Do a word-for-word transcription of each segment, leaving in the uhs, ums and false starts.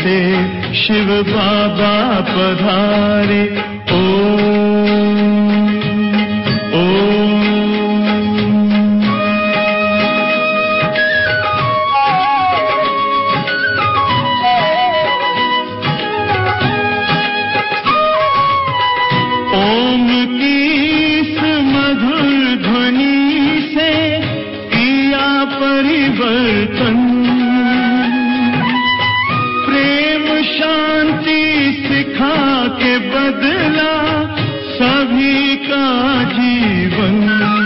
से शिव बाबा पधारे। ओम ओम। ओम की इस मधुर ध्वनि से किया परिवर्तन, सिखा के बदला सभी का जीवन।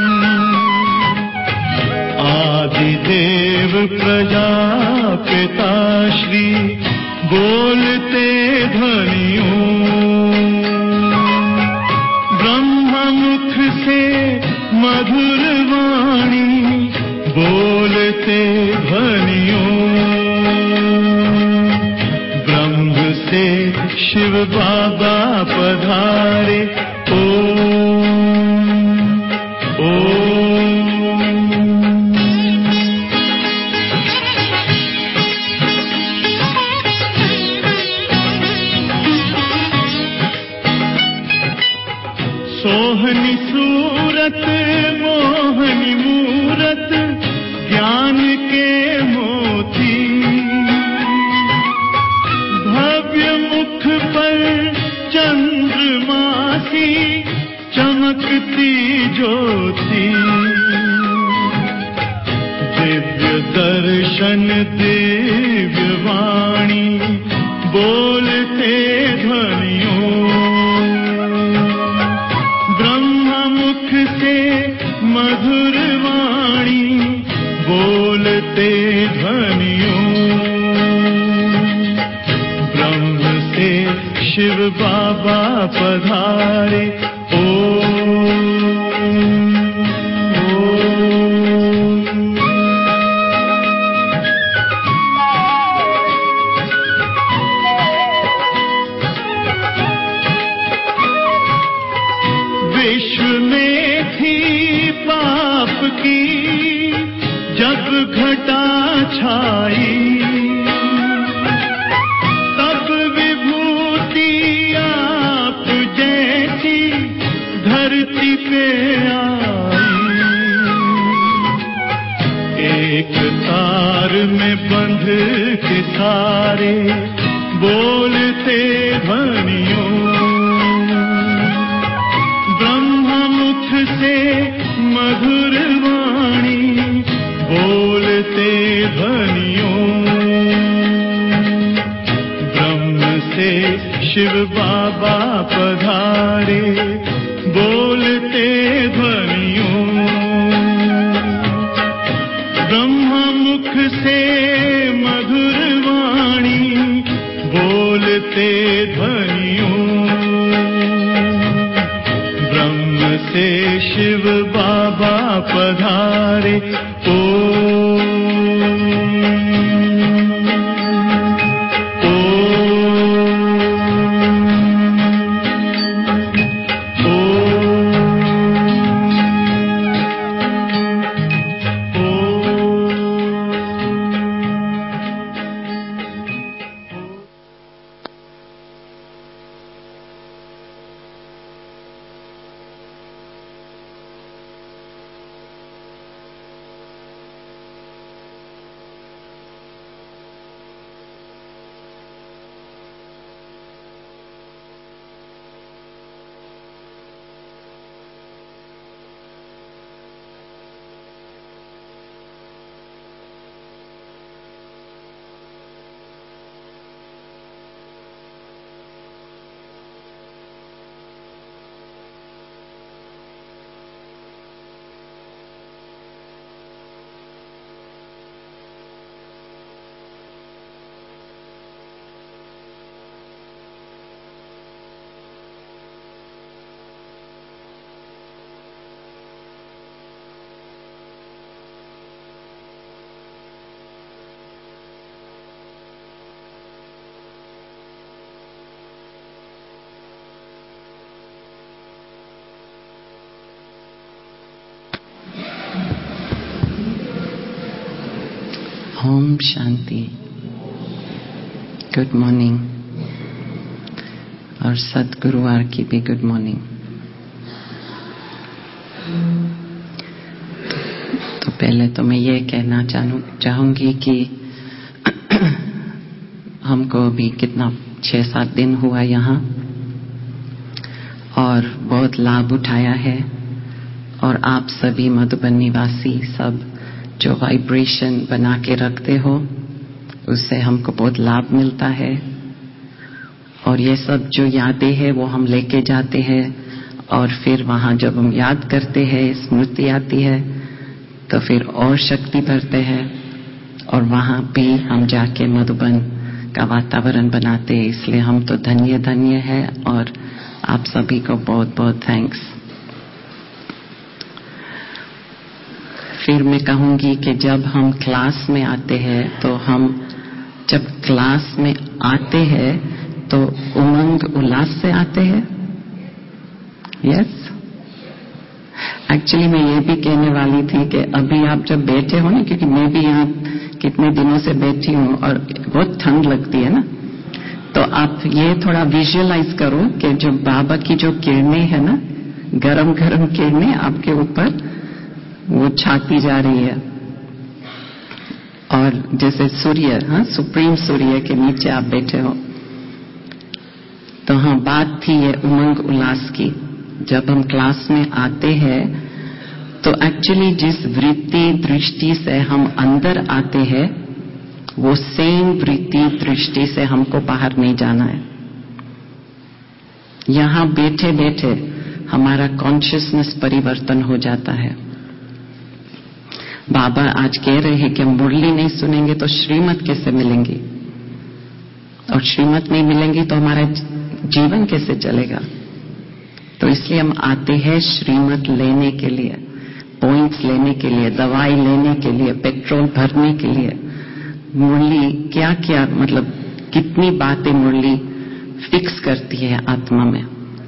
आदिदेव प्रजापिता श्री बोलते ध्वनियों, ब्रह्ममुख से मधुर वाणी बोलते ध्वनियों, शिव बाबा पधारे। ओम ओम। सोहनी सूरत मोहनी मूरत ज्ञान के मोती, चंद्रमासी चमकती ज्योति, दिव्य दर्शन दिव्य वाणी बोलते ध्वनियों, ब्रह्ममुख से मधुर वाणी बोलते ध्वनियों, शिव बाबा पधारे। ओम ओम। विश्व में थी पाप की जब घटा छाई, धरती पे आई। एक तार में बंध के सारे बोलते ध्वनियों, ब्रह्ममुख से मधुर वाणी बोलते ध्वनियों, ब्रह्म से शिव बाबा पधारे बोलते ध्वनियों, ब्रह्ममुख से मधुर वाणी बोलते ध्वनियों, ब्रह्म से शिव बाबा पधारे। ओम ओम शांति। गुड मॉर्निंग और सदगुरुवार की भी गुड मॉर्निंग। तो पहले तो मैं ये कहना चाहूंगी कि हमको अभी कितना छह सात दिन हुआ यहाँ और बहुत लाभ उठाया है। और आप सभी मधुबन निवासी सब जो वाइब्रेशन बना के रखते हो उससे हमको बहुत लाभ मिलता है। और ये सब जो यादें हैं वो हम लेके जाते हैं और फिर वहाँ जब हम याद करते हैं स्मृति आती है तो फिर और शक्ति भरते हैं और वहाँ भी हम जाके मधुबन का वातावरण बनाते हैं। इसलिए हम तो धन्य धन्य है और आप सभी को बहुत बहुत थैंक्स। फिर मैं कहूंगी कि जब हम क्लास में आते हैं तो हम जब क्लास में आते हैं तो उमंग उल्लास से आते हैं। यस, एक्चुअली मैं ये भी कहने वाली थी कि अभी आप जब बैठे हो ना, क्योंकि मैं भी यहाँ कितने दिनों से बैठी हूँ और बहुत ठंड लगती है ना, तो आप ये थोड़ा विजुअलाइज करो कि जो बाबा की जो किरणें है ना, गरम गरम किरणें आपके ऊपर वो छाती जा रही है। और जैसे सूर्य, हाँ, सुप्रीम सूर्य के नीचे आप बैठे हो। तो हाँ, बात थी ये उमंग उल्लास की। जब हम क्लास में आते हैं तो एक्चुअली जिस वृत्ति दृष्टि से हम अंदर आते हैं वो सेम वृत्ति दृष्टि से हमको बाहर नहीं जाना है। यहां बैठे बैठे हमारा कॉन्शियसनेस परिवर्तन हो जाता है। बाबा आज कह रहे हैं कि हम मुरली नहीं सुनेंगे तो श्रीमत कैसे मिलेंगी, और श्रीमत नहीं मिलेंगी तो हमारा जीवन कैसे चलेगा। तो इसलिए हम आते हैं श्रीमत लेने के लिए, पॉइंट्स लेने के लिए, दवाई लेने के लिए, पेट्रोल भरने के लिए। मुरली क्या क्या, मतलब कितनी बातें मुरली फिक्स करती है आत्मा में।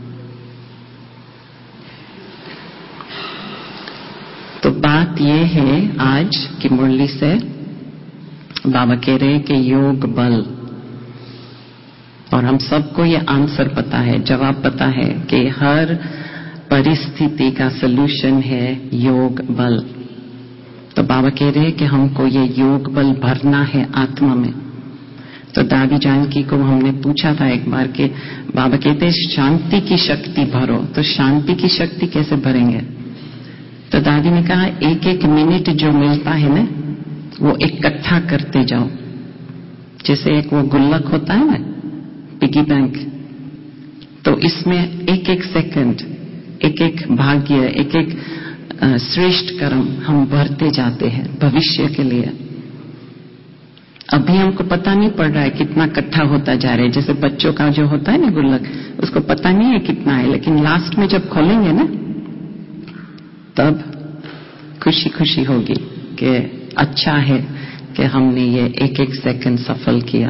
तो बात ये है आज कि मुरली से बाबा कह रहे हैं कि योग बल, और हम सबको ये आंसर पता है, जवाब पता है कि हर परिस्थिति का सलूशन है योग बल। तो बाबा कह रहे हैं कि हमको ये योग बल भरना है आत्मा में। तो दादी जानकी को हमने पूछा था एक बार कि बाबा कहते हैं शांति की शक्ति भरो, तो शांति की शक्ति कैसे भरेंगे। तो दादी ने कहा एक एक मिनट जो मिलता है ना वो इकट्ठा करते जाओ। जैसे एक वो गुल्लक होता है ना, पिगी बैंक, तो इसमें एक एक सेकंड, एक एक भाग्य, एक एक श्रेष्ठ कर्म हम भरते जाते हैं भविष्य के लिए। अभी हमको पता नहीं पड़ रहा है कितना इकट्ठा होता जा रहा है। जैसे बच्चों का जो होता है ना गुल्लक, उसको पता नहीं है कितना है, लेकिन लास्ट में जब खोलेंगे ना तब खुशी खुशी होगी कि अच्छा है कि हमने ये एक एक सेकंड सफल किया।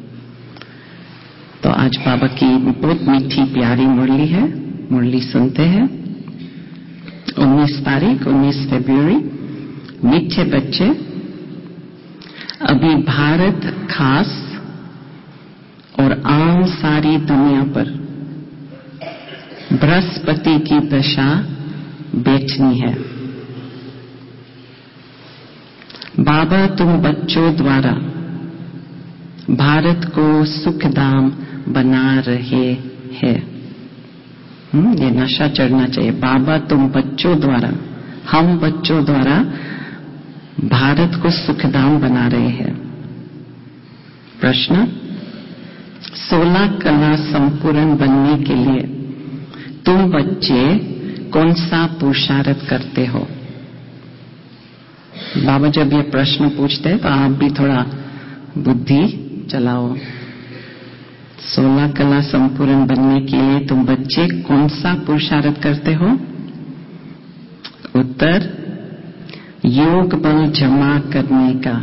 तो आज बाबा की बहुत मीठी प्यारी मुरली है, मुरली सुनते हैं। उन्नीस तारीख उन्नीस फरवरी। मीठे बच्चे, अभी भारत खास और आम सारी दुनिया पर बृहस्पति की दशा बैठनी है। बाबा तुम बच्चों द्वारा भारत को सुखधाम बना रहे हैं। हम्म, ये नशा चढ़ना चाहिए। बाबा तुम बच्चों द्वारा, हम बच्चों द्वारा भारत को सुखधाम बना रहे हैं। प्रश्न, सोलह कला संपूर्ण बनने के लिए तुम बच्चे कौन सा पुरुषार्थ करते हो। बाबा जब ये प्रश्न पूछते हैं तो आप भी थोड़ा बुद्धि चलाओ। सोलह कला संपूर्ण बनने के लिए तुम बच्चे कौन सा पुरुषार्थ करते हो। उत्तर, योग बल जमा करने का।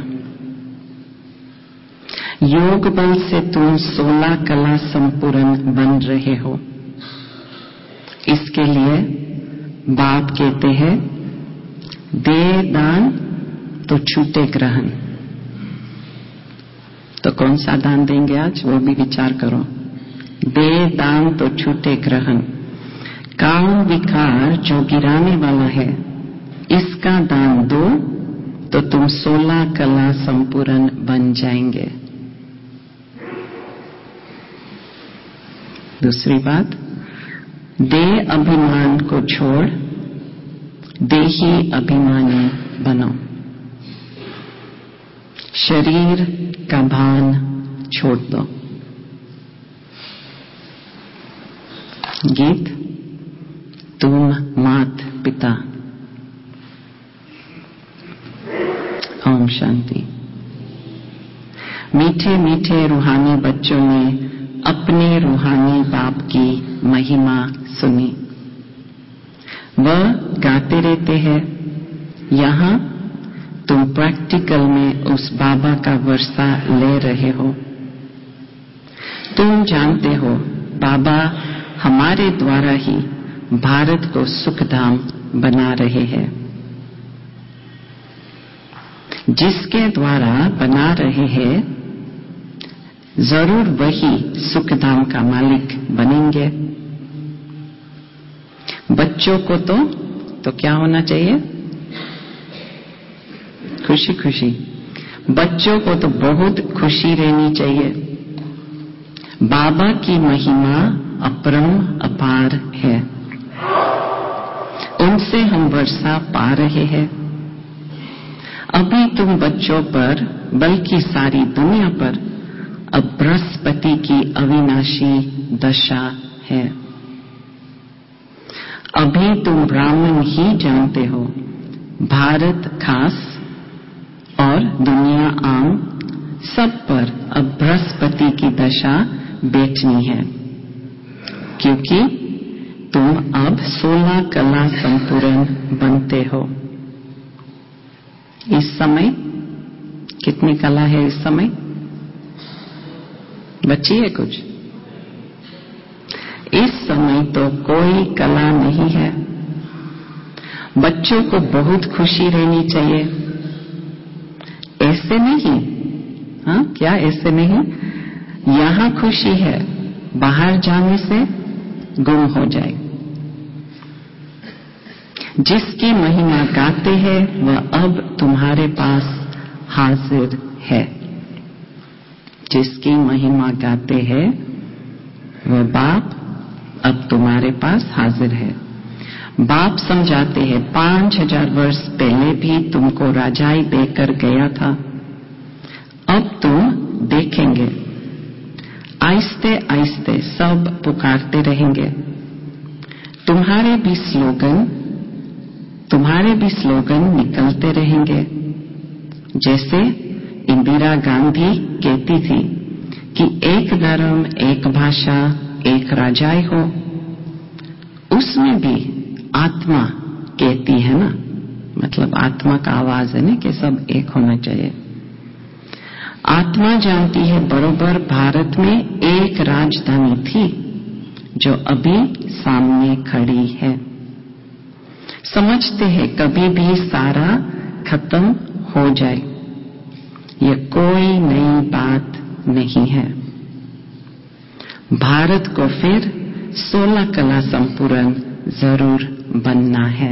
योग बल से तुम सोलह कला संपूर्ण बन रहे हो। इसके लिए बाप कहते हैं दे दान तो छूटे ग्रहण। तो कौन सा दान देंगे आज, वो भी विचार करो। दे दान तो छूटे ग्रहण। काम विकार जो गिराने वाला है, इसका दान दो तो तुम सोलह कला संपूर्ण बन जाएंगे। दूसरी बात, दे अभिमान को छोड़ देही अभिमानी बनो। शरीर का भान छोड़ दो। गीत, तुम मात पिता। ओम शांति। मीठे मीठे रूहानी बच्चों ने अपने रूहानी बाप की महिमा सुनी। वह गाते रहते हैं। यहां तुम प्रैक्टिकल में उस बाबा का वर्षा ले रहे हो। तुम जानते हो बाबा हमारे द्वारा ही भारत को सुखधाम बना रहे हैं। जिसके द्वारा बना रहे हैं जरूर वही सुखधाम का मालिक बनेंगे। बच्चों को तो तो क्या होना चाहिए, खुशी खुशी। बच्चों को तो बहुत खुशी रहनी चाहिए। बाबा की महिमा अपरम अपार है। उनसे हम वर्षा पा रहे हैं। अभी तुम बच्चों पर बल्कि सारी दुनिया पर अब बृहस्पति की अविनाशी दशा है। अभी तुम ब्राह्मण ही जानते हो, भारत खास और दुनिया आम सब पर अब बृहस्पति की दशा बैठनी है, क्योंकि तुम अब सोलह कला संपूर्ण बनते हो। इस समय कितनी कला है? इस समय बची है कुछ? इस समय तो कोई कला नहीं है। बच्चों को बहुत खुशी रहनी चाहिए। ऐसे नहीं, हाँ क्या ऐसे नहीं? यहां खुशी है, बाहर जाने से गुम हो जाए। जिसकी महिमा गाते हैं वह अब तुम्हारे पास हाजिर है। जिसकी महिमा गाते हैं वह बाप अब तुम्हारे पास हाजिर है। बाप समझाते हैं पांच हजार वर्ष पहले भी तुमको राजाई देकर गया था। अब तुम देखेंगे आहिस्ते आहिस्ते सब पुकारते रहेंगे। तुम्हारे भी स्लोगन तुम्हारे भी स्लोगन निकलते रहेंगे। जैसे इंदिरा गांधी कहती थी कि एक धर्म, एक भाषा, एक राजाई हो, उसमें भी आत्मा कहती है ना, मतलब आत्मा का आवाज है ना कि सब एक होना चाहिए। आत्मा जानती है बरोबर भारत में एक राजधानी थी जो अभी सामने खड़ी है। समझते हैं कभी भी सारा खत्म हो जाए, यह कोई नई बात नहीं है। भारत को फिर सोलह कला संपूर्ण जरूर बनना है।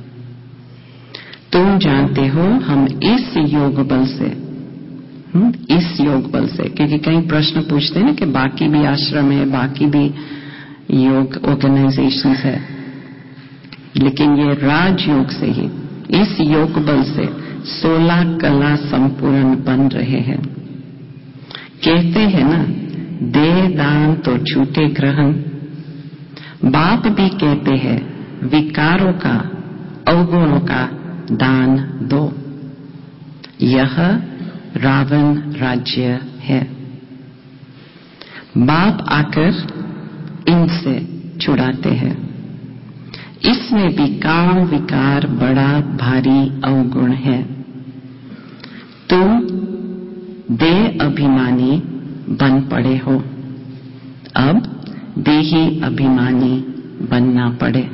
तुम जानते हो हम इस योग बल से हुँ? इस योग बल से, क्योंकि कई प्रश्न पूछते हैं ना कि बाकी भी आश्रम है, बाकी भी योग ऑर्गेनाइजेशंस है, लेकिन ये राजयोग से ही, इस योग बल से सोलह कला संपूर्ण बन रहे हैं। कहते हैं ना, दे दान तो छूटे ग्रहण। बाप भी कहते हैं विकारों का, अवगुणों का दान दो। यह रावण राज्य है। बाप आकर इनसे छुड़ाते हैं। इसमें भी काम विकार बड़ा भारी अवगुण है। तुम दे अभिमानी बन पड़े हो, अब देही अभिमानी बनना पड़े।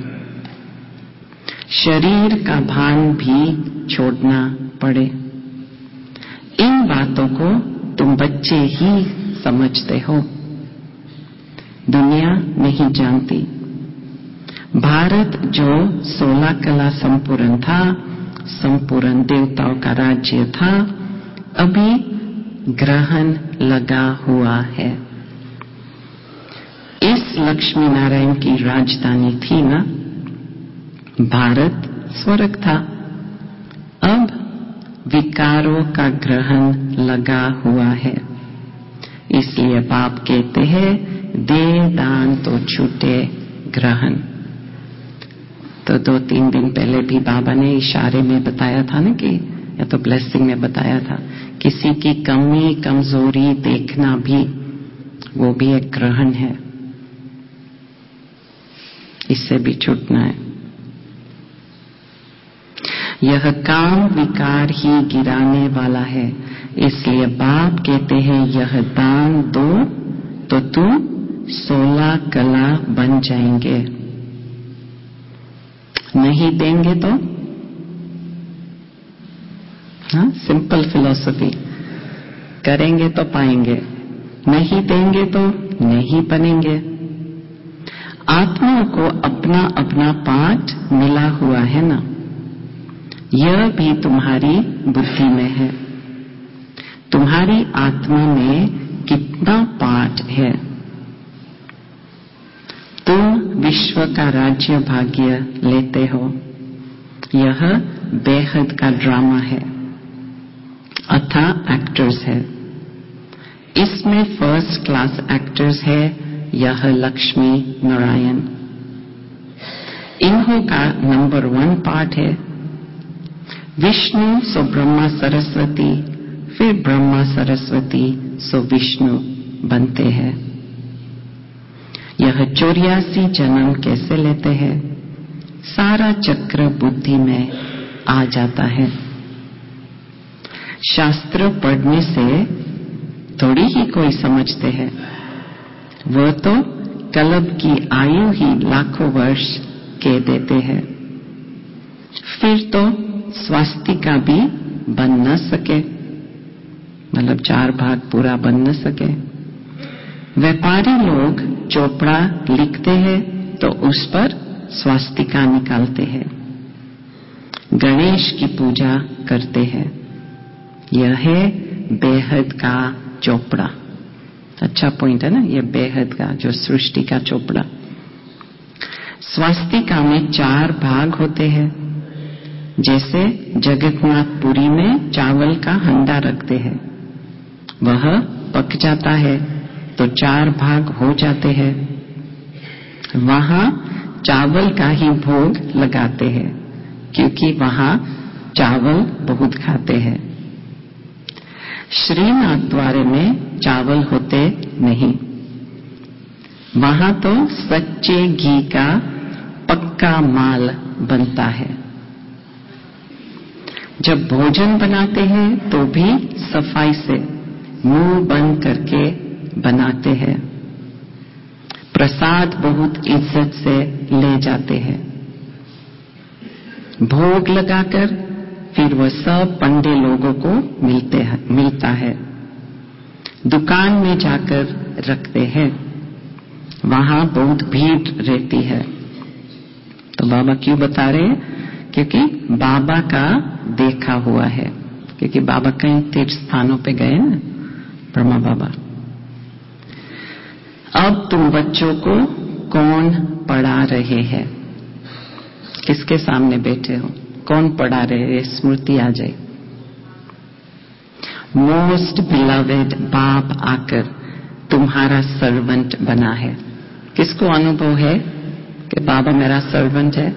शरीर का भान भी छोड़ना पड़े। इन बातों को तुम बच्चे ही समझते हो, दुनिया नहीं जानती। भारत जो सोलह कला संपूर्ण था, संपूर्ण देवताओं का राज्य था, अभी ग्रहण लगा हुआ है। इस लक्ष्मी नारायण की राजधानी थी ना, भारत स्वर्ग था। अब विकारों का ग्रहण लगा हुआ है, इसलिए बाप कहते हैं दे दान तो छूटे ग्रहण। तो दो तीन दिन पहले भी बाबा ने इशारे में बताया था ना, कि या तो ब्लेसिंग में बताया था, किसी की कमी कमजोरी देखना भी वो भी एक ग्रहण है, इससे भी छूटना है। यह काम विकार ही गिराने वाला है, इसलिए बाप कहते हैं यह दान दो तो तुम सोलह कला बन जाएंगे, नहीं देंगे तो हाँ, सिंपल फिलॉसफी, करेंगे तो पाएंगे, नहीं देंगे तो नहीं बनेंगे। आत्माओं को अपना अपना पाठ मिला हुआ है ना, यह भी तुम्हारी बुद्धि में है। तुम्हारी आत्मा में कितना पाठ है। तुम विश्व का राज्य भाग्य लेते हो, यह बेहद का ड्रामा है, अथा एक्टर्स है। इसमें फर्स्ट क्लास एक्टर्स है, यह लक्ष्मी नारायण। इन्हों का नंबर वन पार्ट है। विष्णु सो ब्रह्मा सरस्वती, फिर ब्रह्मा सरस्वती सो विष्णु बनते हैं। यह चौरासी जन्म कैसे लेते हैं, सारा चक्र बुद्धि में आ जाता है। शास्त्र पढ़ने से थोड़ी ही कोई समझते हैं, वो तो कल्प की आयु ही लाखों वर्ष के देते हैं, फिर तो स्वास्तिका भी बन न सके, मतलब चार भाग पूरा बन न सके। व्यापारी लोग चोपड़ा लिखते हैं तो उस पर स्वास्तिका निकालते हैं, गणेश की पूजा करते हैं। यह है बेहद का चोपड़ा। अच्छा पॉइंट है ना, यह बेहद का जो सृष्टि का चोपड़ा। स्वास्तिका में चार भाग होते हैं, जैसे जगन्नाथपुरी में चावल का हंडा रखते हैं, वह पक जाता है तो चार भाग हो जाते हैं। वहां चावल का ही भोग लगाते हैं, क्योंकि वहां चावल बहुत खाते हैं। श्रीनाथ द्वारे में चावल होते नहीं, वहां तो सच्चे घी का पक्का माल बनता है। जब भोजन बनाते हैं तो भी सफाई से मुंह बंद करके बनाते हैं। प्रसाद बहुत इज्जत से ले जाते हैं। भोग लगाकर फिर वह सब पंडे लोगों को मिलते हैं, मिलता है। दुकान में जाकर रखते हैं, वहां बहुत भीड़ रहती है। तो बाबा क्यों बता रहे हैं? क्योंकि बाबा का देखा हुआ है, क्योंकि बाबा कई तीर्थ स्थानों पे गए ना, ब्रह्मा बाबा। अब तुम बच्चों को कौन पढ़ा रहे हैं? किसके सामने बैठे हो? कौन पढ़ा रहे हैं? स्मृति आ जाए। मोस्ट बिलवेड बाप आकर तुम्हारा सर्वेंट बना है। किसको अनुभव है कि बाबा मेरा सर्वेंट है?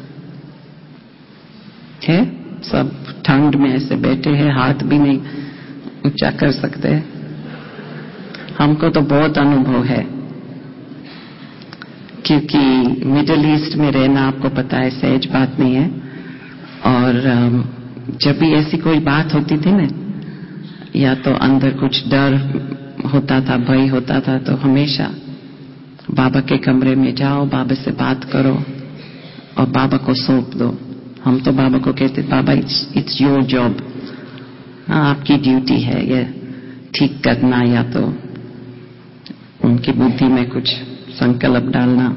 है? सब ठंड में ऐसे बैठे हैं, हाथ भी नहीं ऊंचा कर सकते। हमको तो बहुत अनुभव है, क्योंकि मिडिल ईस्ट में रहना आपको पता है सहज बात नहीं है। और जब भी ऐसी कोई बात होती थी ना, या तो अंदर कुछ डर होता था, भय होता था, तो हमेशा बाबा के कमरे में जाओ, बाबा से बात करो और बाबा को सौंप दो। हम तो बाबा को कहते, बाबा इट्स इट्स योर जॉब, हाँ आपकी ड्यूटी है, ये ठीक करना या तो उनकी बुद्धि में कुछ संकल्प डालना।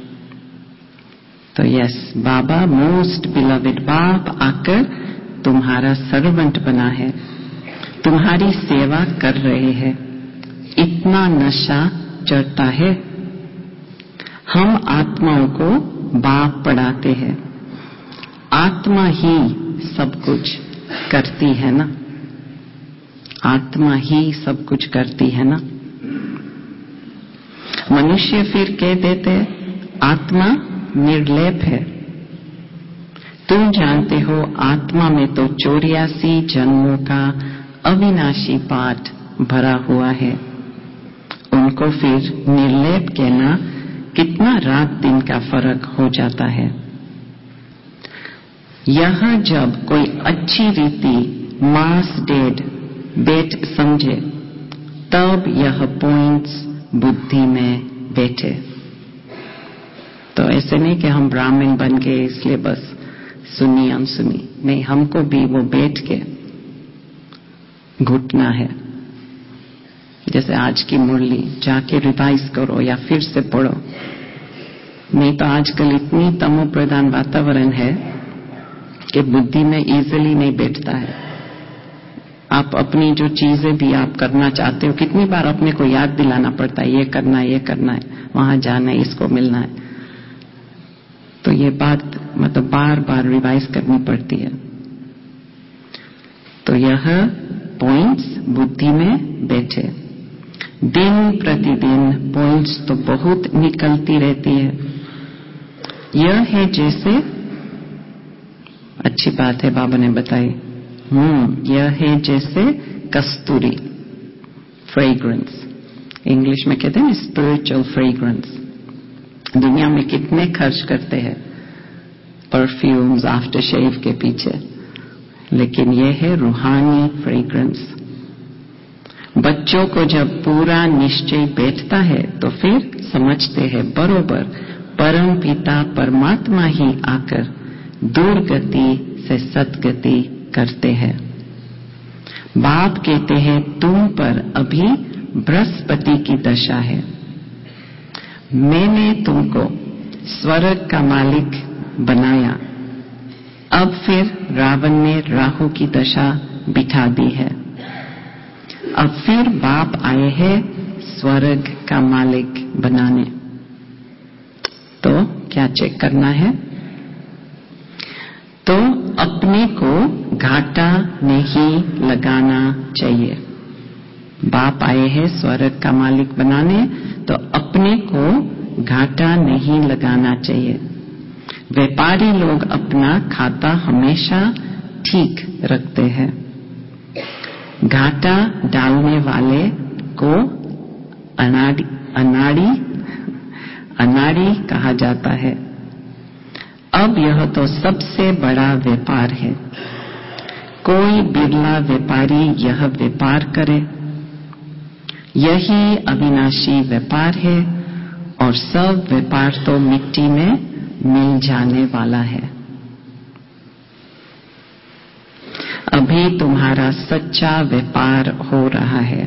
तो यस, बाबा मोस्ट बिलवेड बाप आकर तुम्हारा सर्वेंट बना है, तुम्हारी सेवा कर रहे हैं। इतना नशा चढ़ता है। हम आत्माओं को बाप पढ़ाते हैं। आत्मा ही सब कुछ करती है ना, आत्मा ही सब कुछ करती है ना। मनुष्य फिर कह देते आत्मा निर्लेप है। तुम जानते हो आत्मा में तो चौरासी जन्मों का अविनाशी पाठ भरा हुआ है। उनको फिर निर्लेप कहना कितना रात दिन का फर्क हो जाता है। यह जब कोई अच्छी रीति मास डेड बेट समझे तब यह पॉइंट्स बुद्धि में बैठे। तो ऐसे नहीं कि हम ब्राह्मण बन गए इसलिए बस सुनी अनसुनी, नहीं, हमको भी वो बैठ के घुटना है। जैसे आज की मुरली जाके रिवाइज करो या फिर से पढ़ो। नहीं तो आजकल इतनी तमो प्रधान वातावरण है कि बुद्धि में इजीली नहीं बैठता है। आप अपनी जो चीजें भी आप करना चाहते हो, कितनी बार अपने को याद दिलाना पड़ता है, ये करना है, ये करना है, वहां जाना है, इसको मिलना है। तो ये बात मतलब बार बार रिवाइज करनी पड़ती है। तो यह पॉइंट्स बुद्धि में बैठे। दिन प्रतिदिन पॉइंट्स तो बहुत निकलती रहती है। यह है जैसे, अच्छी बात है बाबा ने बताई, हम्म यह है जैसे कस्तूरी, फ्रेग्रेंस, इंग्लिश में कहते हैं स्पिरिचुअल फ्रेग्रेंस। दुनिया में कितने खर्च करते हैं परफ्यूम्स, आफ्टर शेव के पीछे, लेकिन यह है रूहानी फ्रेग्रेंस। बच्चों को जब पूरा निश्चय बैठता है तो फिर समझते हैं बरोबर परम पिता परमात्मा ही आकर दुर्गति से सदगति करते हैं। बाप कहते हैं तुम पर अभी बृहस्पति की दशा है। मैंने तुमको स्वर्ग का मालिक बनाया, अब फिर रावण ने राहु की दशा बिठा दी है। अब फिर बाप आए हैं स्वर्ग का मालिक बनाने। तो क्या चेक करना है? तो अपने को घाटा नहीं लगाना चाहिए। बाप आए हैं स्वर्ग का मालिक बनाने, तो अपने को घाटा नहीं लगाना चाहिए। व्यापारी लोग अपना खाता हमेशा ठीक रखते हैं। घाटा डालने वाले को अनाड़ी अनाड़ी अनाड़ी कहा जाता है। अब यह तो सबसे बड़ा व्यापार है। कोई बिरला व्यापारी यह व्यापार करे। यही अविनाशी व्यापार है और सब व्यापार तो मिट्टी में मिल जाने वाला है। अभी तुम्हारा सच्चा व्यापार हो रहा है।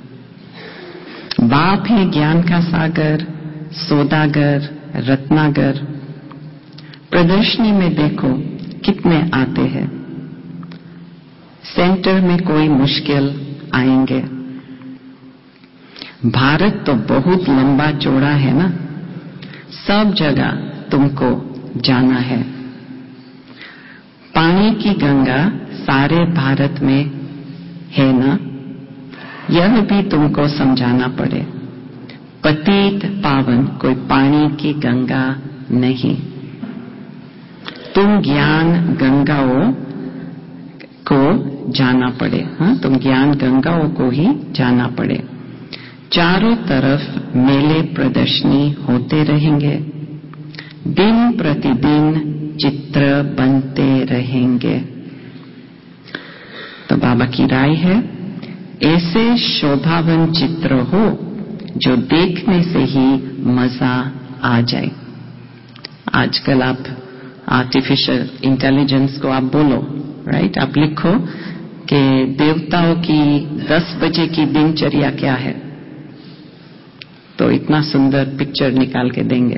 बाप है ज्ञान का सागर, सौदागर, रत्नागर। प्रदर्शनी में देखो कितने आते हैं। सेंटर में कोई मुश्किल आएंगे। भारत तो बहुत लंबा चौड़ा है ना, सब जगह तुमको जाना है। पानी की गंगा सारे भारत में है ना, यह भी तुमको समझाना पड़े। पतित पावन कोई पानी की गंगा नहीं। तुम ज्ञान गंगाओं को जाना पड़े। हाँ, तुम ज्ञान गंगाओं को ही जाना पड़े। चारों तरफ मेले प्रदर्शनी होते रहेंगे। दिन प्रतिदिन चित्र बनते रहेंगे। तो बाबा की राय है, ऐसे शोभावन चित्र हो जो देखने से ही मजा आ जाए। आजकल आप आर्टिफिशियल इंटेलिजेंस को आप बोलो, राइट, आप लिखो कि देवताओं की दस बजे की दिनचर्या क्या है, तो इतना सुंदर पिक्चर निकाल के देंगे।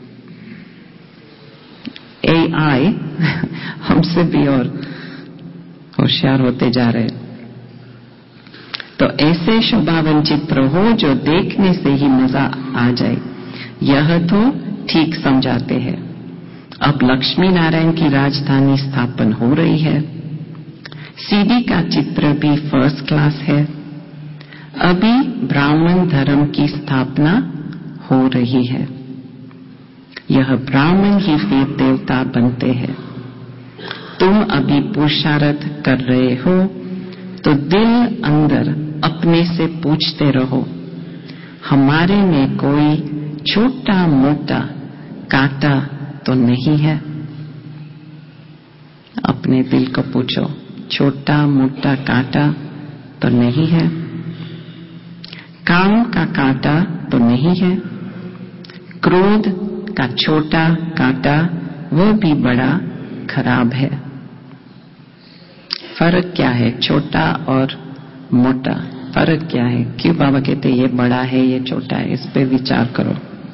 एआई हमसे भी और होशियार होते जा रहे। तो ऐसे शोभावन चित्र हो जो देखने से ही मजा आ जाए, यह तो ठीक समझाते हैं। अब लक्ष्मी नारायण की राजधानी स्थापन हो रही है। सीडी का चित्र भी फर्स्ट क्लास है। अभी ब्राह्मण धर्म की स्थापना हो रही है। यह ब्राह्मण ही फिर देवता बनते हैं। तुम अभी पुरुषार्थ कर रहे हो तो दिल अंदर अपने से पूछते रहो, हमारे में कोई छोटा मोटा कांटा तो नहीं है? अपने दिल को पूछो, छोटा मोटा कांटा तो नहीं है? काम का कांटा तो नहीं है? क्रोध का छोटा कांटा वो भी बड़ा खराब है। फर्क क्या है छोटा और मोटा? फर्क क्या है? क्यों बाबा कहते ये बड़ा है ये छोटा है? इस पे विचार करो।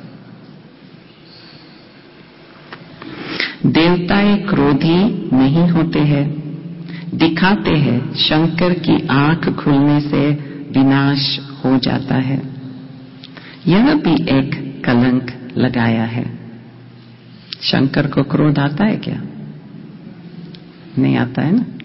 देवताएं क्रोधी नहीं होते हैं, दिखाते हैं शंकर की आंख खुलने से विनाश हो जाता है। यह भी एक कलंक लगाया है। शंकर को क्रोध आता है क्या? नहीं आता है ना।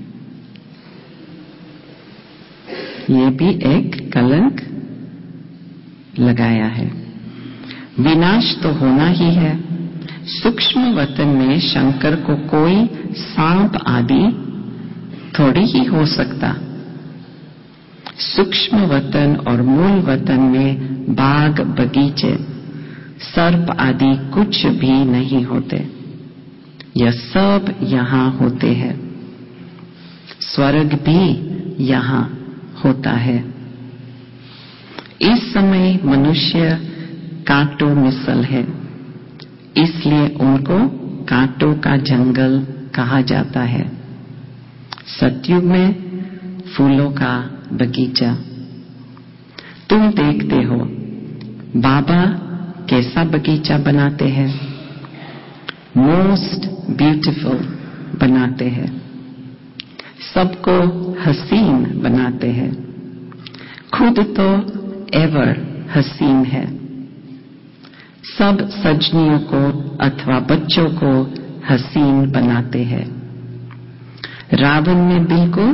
ये भी एक कलंक लगाया है। विनाश तो होना ही है। सूक्ष्म वतन में शंकर को कोई सांप आदि थोड़ी ही हो सकता। सूक्ष्म वतन और मूल वतन में बाग बगीचे सर्प आदि कुछ भी नहीं होते। यह सब यहाँ होते हैं। स्वर्ग भी यहाँ होता है। इस समय मनुष्य कांटों मिसल है, इसलिए उनको कांटों का जंगल कहा जाता है। सतयुग में फूलों का बगीचा। तुम देखते हो बाबा कैसा बगीचा बनाते हैं। मोस्ट ब्यूटीफुल बनाते हैं, सबको हसीन बनाते हैं, खुद तो एवर हसीन है। सब सजनियों को अथवा बच्चों को हसीन बनाते हैं। रावण ने बिल्कुल,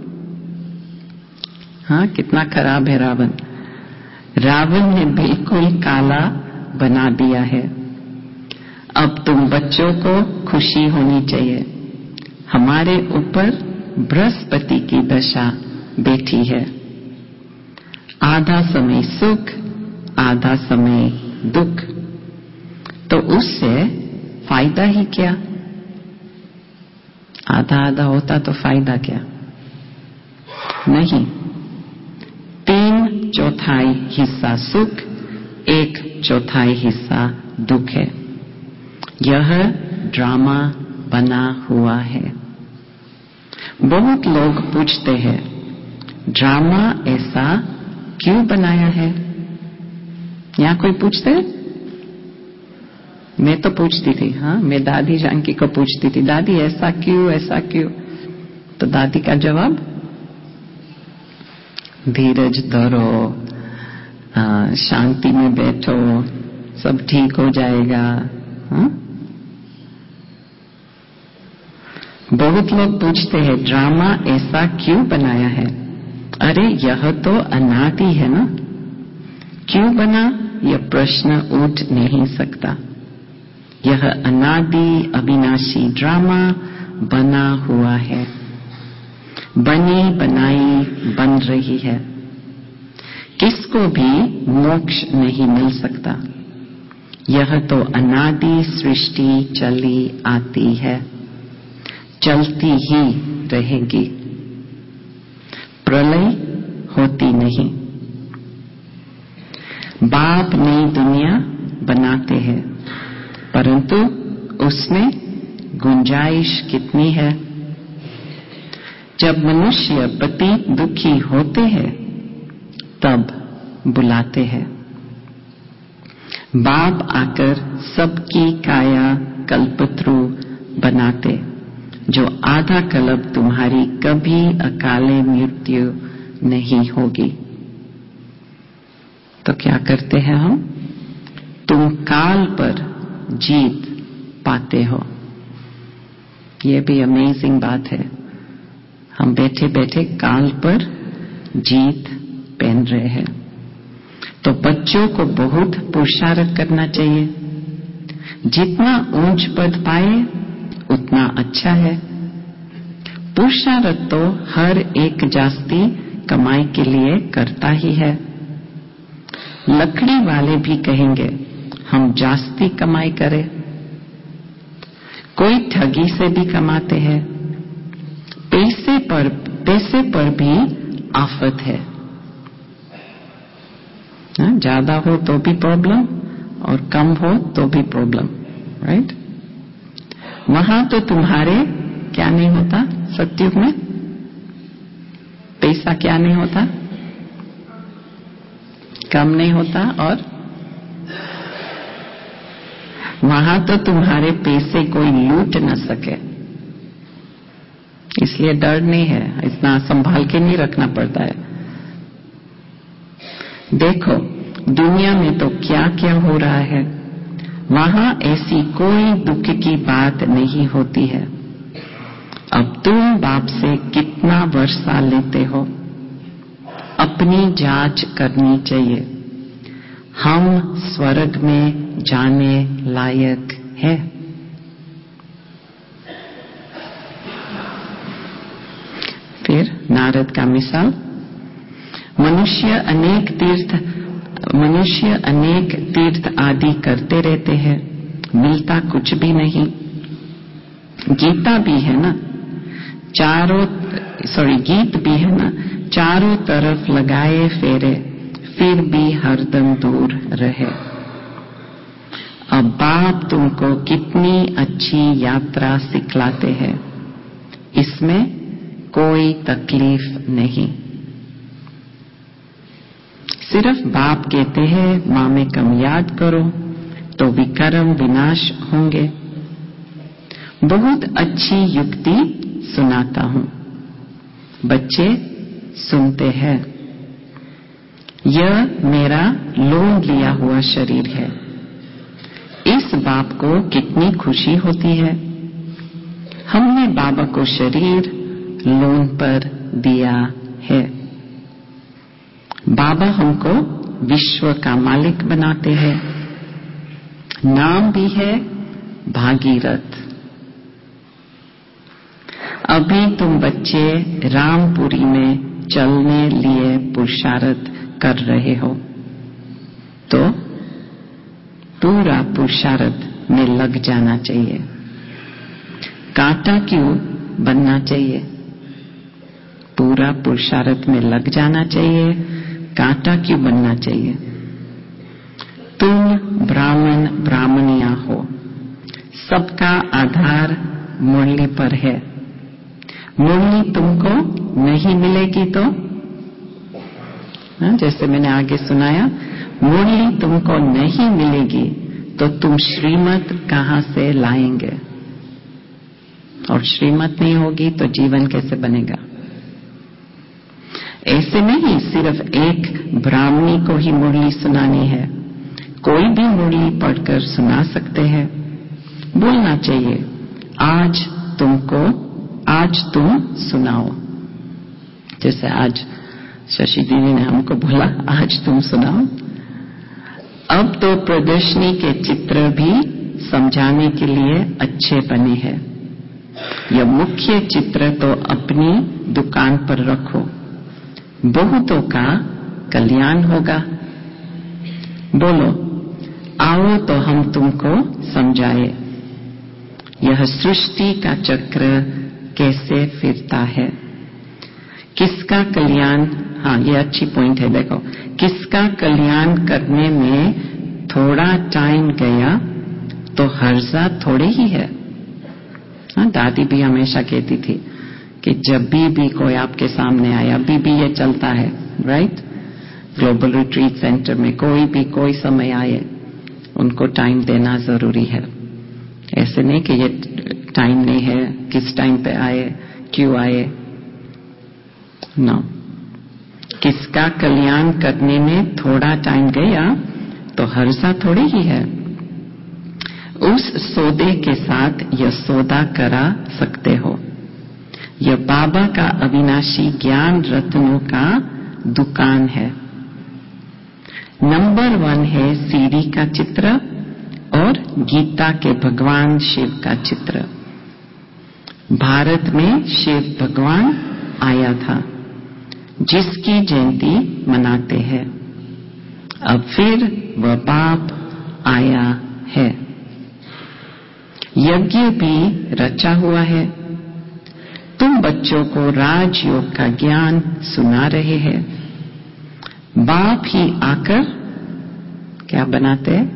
हाँ कितना खराब है रावण। रावण ने बिल्कुल काला बना दिया है। अब तुम बच्चों को खुशी होनी चाहिए, हमारे ऊपर बृहस्पति की दशा बैठी है। आधा समय सुख आधा समय दुख, तो उससे फायदा ही क्या? आधा आधा होता तो फायदा क्या? नहीं। तीन चौथाई हिस्सा सुख, एक चौथाई हिस्सा दुख है। यह ड्रामा बना हुआ है। बहुत लोग पूछते हैं ड्रामा ऐसा क्यों बनाया है? यहां कोई पूछते है? मैं तो पूछती थी, हाँ मैं दादी जानकी को पूछती थी, दादी ऐसा क्यों ऐसा क्यों? तो दादी का जवाब, धीरज धरो, शांति में बैठो, सब ठीक हो जाएगा। हाँ? बहुत लोग पूछते हैं ड्रामा ऐसा क्यों बनाया है? अरे यह तो अनादि है ना, क्यों बना यह प्रश्न उठ नहीं सकता। यह अनादि अविनाशी ड्रामा बना हुआ है, बनी बनाई बन रही है। किसको भी मोक्ष नहीं मिल सकता। यह तो अनादि सृष्टि चली आती है, चलती ही रहेगी, प्रलय होती नहीं। बाप नई दुनिया बनाते हैं, परंतु उसमें गुंजाइश कितनी है? जब मनुष्य पति दुखी होते हैं तब बुलाते हैं। बाप आकर सबकी काया कल्पत्रु बनाते, जो आधा कल्प तुम्हारी कभी अकाले मृत्यु नहीं होगी। तो क्या करते हैं हम? तुम काल पर जीत पाते हो। ये भी अमेजिंग बात है। हम बैठे बैठे काल पर जीत पहन रहे हैं। तो बच्चों को बहुत पुरुषार्थ करना चाहिए। जितना ऊंच पद पाए उतना अच्छा है। पुरुषार्थ तो हर एक जास्ती कमाई के लिए करता ही है। लकड़ी वाले भी कहेंगे हम जास्ती कमाई करें। कोई ठगी से भी कमाते हैं। पैसे पर पैसे पर भी आफत है। ज्यादा हो तो भी प्रॉब्लम और कम हो तो भी प्रॉब्लम, राइट? वहां तो तुम्हारे क्या नहीं होता? सत्युग में पैसा क्या नहीं होता? कम नहीं होता। और वहां तो तुम्हारे पैसे कोई लूट न सके, इसलिए डर नहीं है। इतना संभाल के नहीं रखना पड़ता है। देखो दुनिया में तो क्या क्या हो रहा है। वहां ऐसी कोई दुख की बात नहीं होती है। अब तुम बाप से कितना वर्षा लेते हो, अपनी जांच करनी चाहिए। हम स्वर्ग में जाने लायक है। फिर नारद का मिसाल, मनुष्य अनेक तीर्थ मनुष्य अनेक तीर्थ आदि करते रहते हैं, मिलता कुछ भी नहीं। गीता भी है ना, चारों सॉरी गीत भी है ना, चारों तरफ लगाए फेरे फिर भी हरदम दूर रहे। अब बाप तुमको कितनी अच्छी यात्रा सिखलाते हैं, इसमें कोई तकलीफ नहीं। सिर्फ बाप कहते हैं माँ में कम याद करो तो विकर्म विनाश होंगे। बहुत अच्छी युक्ति सुनाता हूं, बच्चे सुनते हैं। यह मेरा लोन लिया हुआ शरीर है। इस बाप को कितनी खुशी होती है। हमने बाबा को शरीर लोन पर दिया है। बाबा हमको विश्व का मालिक बनाते हैं। नाम भी है भागीरथ। अभी तुम बच्चे रामपुरी में चलने लिए पुरुषार्थ कर रहे हो, तो पूरा पुरुषार्थ में लग जाना चाहिए। कांटा क्यों बनना चाहिए? पूरा पुरुषार्थ में लग जाना चाहिए। कांटा क्यों बनना चाहिए? तुम ब्राह्मण ब्राह्मणिया हो, सबका आधार मुरली पर है। मुरली तुमको नहीं मिलेगी तो हा? जैसे मैंने आगे सुनाया, मुरली तुमको नहीं मिलेगी तो तुम श्रीमत कहां से लाएंगे? और श्रीमत नहीं होगी तो जीवन कैसे बनेगा? ऐसे नहीं सिर्फ एक ब्राह्मणी को ही मुरली सुनानी है, कोई भी मुरली पढ़कर सुना सकते हैं। बोलना चाहिए आज तुमको आज तुम सुनाओ। जैसे आज शशि दीदी ने हमको बोला आज तुम सुनाओ। अब तो प्रदर्शनी के चित्र भी समझाने के लिए अच्छे बने हैं। यह मुख्य चित्र तो अपनी दुकान पर रखो, बहुतों का कल्याण होगा। बोलो आओ तो हम तुमको समझाए यह सृष्टि का चक्र कैसे फिरता है, किसका कल्याण। हाँ, ये अच्छी पॉइंट है। देखो, किसका कल्याण करने में थोड़ा टाइम गया तो हर्जा थोड़े ही है। हाँ, दादी भी हमेशा कहती थी कि जब भी भी कोई आपके सामने आया, अभी भी ये चलता है, राइट? ग्लोबल रिट्रीट सेंटर में कोई भी कोई समय आए, उनको टाइम देना जरूरी है। ऐसे नहीं कि ये टाइम नहीं है, किस टाइम पे आए, क्यों आए, नो। किसका कल्याण करने में थोड़ा टाइम गया तो हर्षा थोड़ी ही है। उस सौदे के साथ यह सौदा करा सकते हो। यह बाबा का अविनाशी ज्ञान रत्नों का दुकान है। नंबर वन है सीढ़ी का चित्र और गीता के भगवान शिव का चित्र। भारत में शिव भगवान आया था, जिसकी जयंती मनाते हैं। अब फिर वह बाप आया है। यज्ञ भी रचा हुआ है। तुम बच्चों को राजयोग का ज्ञान सुना रहे हैं। बाप ही आकर क्या बनाते हैं?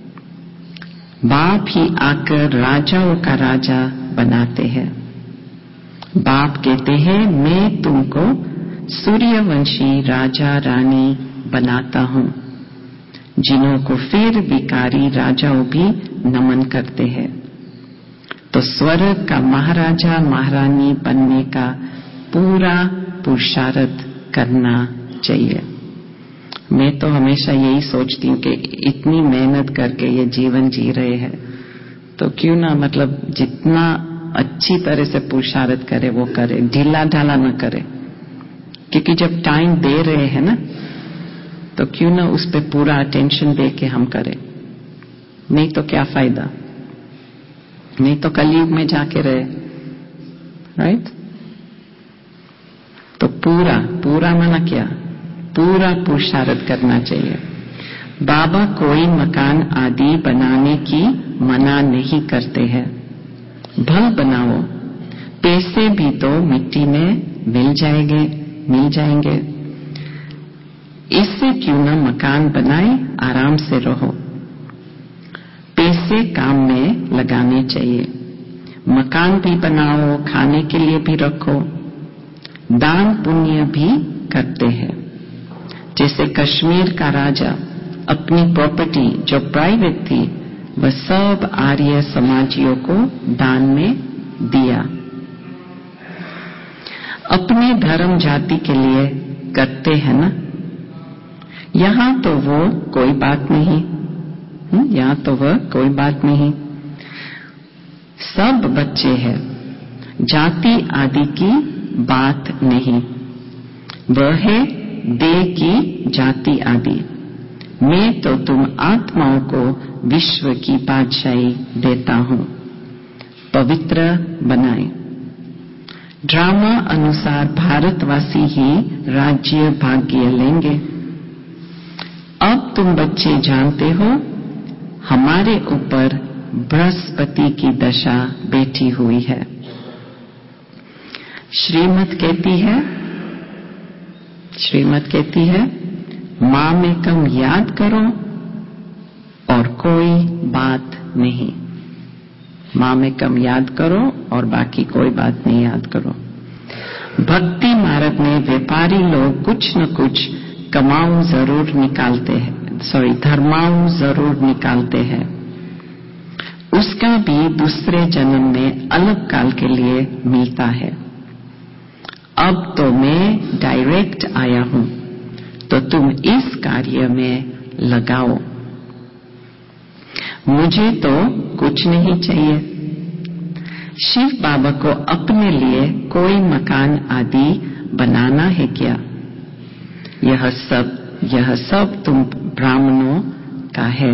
बाप ही आकर राजाओं का राजा बनाते हैं। बाप कहते हैं, मैं तुमको सूर्यवंशी राजा रानी बनाता हूं, जिन्हों को फिर भिखारी राजाओं भी नमन करते हैं। तो स्वर्ग का महाराजा महारानी बनने का पूरा पुरुषार्थ करना चाहिए। मैं तो हमेशा यही सोचती हूँ कि इतनी मेहनत करके ये जीवन जी रहे हैं, तो क्यों ना मतलब जितना अच्छी तरह से पुरुषार्थ करे वो करे, ढीला ढाला न करे। क्योंकि जब टाइम दे रहे हैं ना, तो क्यों ना उस पे पूरा अटेंशन दे के हम करें। नहीं तो क्या फायदा, नहीं तो कलयुग में जाके रहे, राइट? तो पूरा पूरा मना क्या, पूरा पुरुषार्थ करना चाहिए। बाबा कोई मकान आदि बनाने की मना नहीं करते हैं। भल बनाओ, पैसे भी तो मिट्टी में मिल जाएंगे मिल जाएंगे इससे क्यों न मकान बनाए, आराम से रहो। पैसे काम में लगाने चाहिए। मकान भी बनाओ, खाने के लिए भी रखो, दान पुण्य भी करते हैं। जैसे कश्मीर का राजा अपनी प्रॉपर्टी जो प्राइवेट थी वह सब आर्य समाजियों को दान में दिया। अपने धर्म जाति के लिए करते हैं ना। यहां तो वो कोई बात नहीं, यहां तो वह कोई बात नहीं। सब बच्चे हैं, जाति आदि की बात नहीं। वह है देह की जाति आदि। मैं तो तुम आत्माओं को विश्व की बादशाही देता हूं। पवित्र बनाए। ड्रामा अनुसार भारतवासी ही राज्य भाग्य लेंगे। अब तुम बच्चे जानते हो, हमारे ऊपर बृहस्पति की दशा बैठी हुई है। श्रीमत कहती है श्रीमत कहती है मां में कम याद करो और कोई बात नहीं। मां में कम याद करो और बाकी कोई बात नहीं याद करो। भक्ति मार्ग में व्यापारी लोग कुछ न कुछ कमाऊ जरूर निकालते हैं, सॉरी धर्माऊ जरूर निकालते हैं। उसका भी दूसरे जन्म में अलग काल के लिए मिलता है। अब तो मैं डायरेक्ट आया हूं, तो तुम इस कार्य में लगाओ। मुझे तो कुछ नहीं चाहिए। शिव बाबा को अपने लिए कोई मकान आदि बनाना है क्या? यह सब यह सब तुम ब्राह्मणों का है।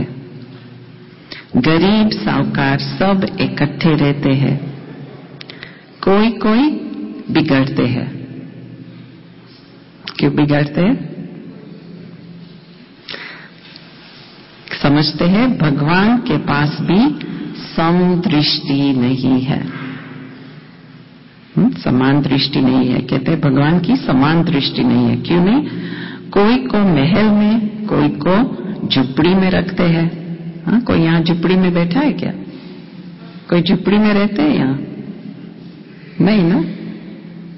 गरीब साहूकार सब इकट्ठे रहते हैं। कोई कोई बिगड़ते हैं। क्यों बिगड़ते हैं? समझते हैं भगवान के पास भी समदृष्टि नहीं है। हुँ? समान दृष्टि नहीं है। कहते हैं भगवान की समान दृष्टि नहीं है। क्यों नहीं? कोई को महल में, कोई को झुपड़ी में रखते हैं। हाँ, कोई यहाँ झुपड़ी में बैठा है क्या? कोई झुपड़ी में रहते हैं यहाँ? नहीं ना।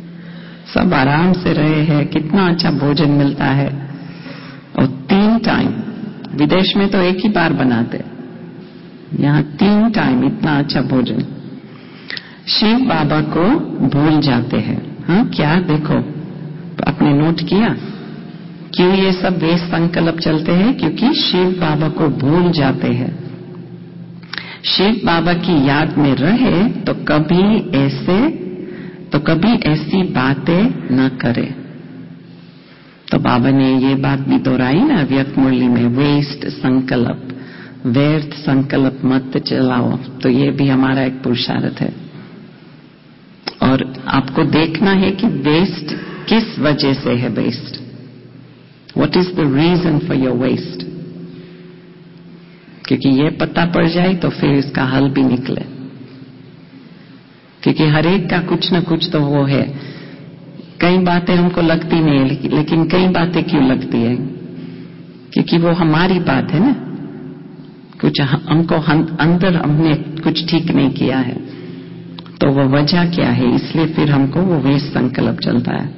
सब आराम से रहे हैं, कितना अच्छा भोजन मिलता है। और तीन टाइम, विदेश में तो एक ही बार बनाते, यहाँ तीन टाइम इतना अच्छा भोजन। शिव बाबा को भूल जाते हैं। हाँ, क्या देखो, आपने नोट किया क्यों ये सब वे संकल्प चलते हैं? क्योंकि शिव बाबा को भूल जाते हैं। शिव बाबा की याद में रहे तो कभी ऐसे तो कभी ऐसी बातें न करे। तो बाबा ने ये बात भी दोहराई ना व्यक्त मुरली में, वेस्ट संकल्प, व्यर्थ संकल्प मत चलाओ। तो ये भी हमारा एक पुरुषार्थ है। और आपको देखना है कि वेस्ट किस वजह से है waste. What is the reason for your waste? क्योंकि ये पता पड़ जाए तो फिर इसका हल भी निकले। क्योंकि हर एक का कुछ न कुछ तो वो है। कई बातें हमको लगती नहीं है, लेकिन कई बातें क्यों लगती है? क्योंकि वो हमारी बात है ना, कुछ हमको अंदर हमने कुछ ठीक नहीं किया है, तो वो वजह क्या है, इसलिए फिर हमको वो वेस्ट संकल्प चलता है।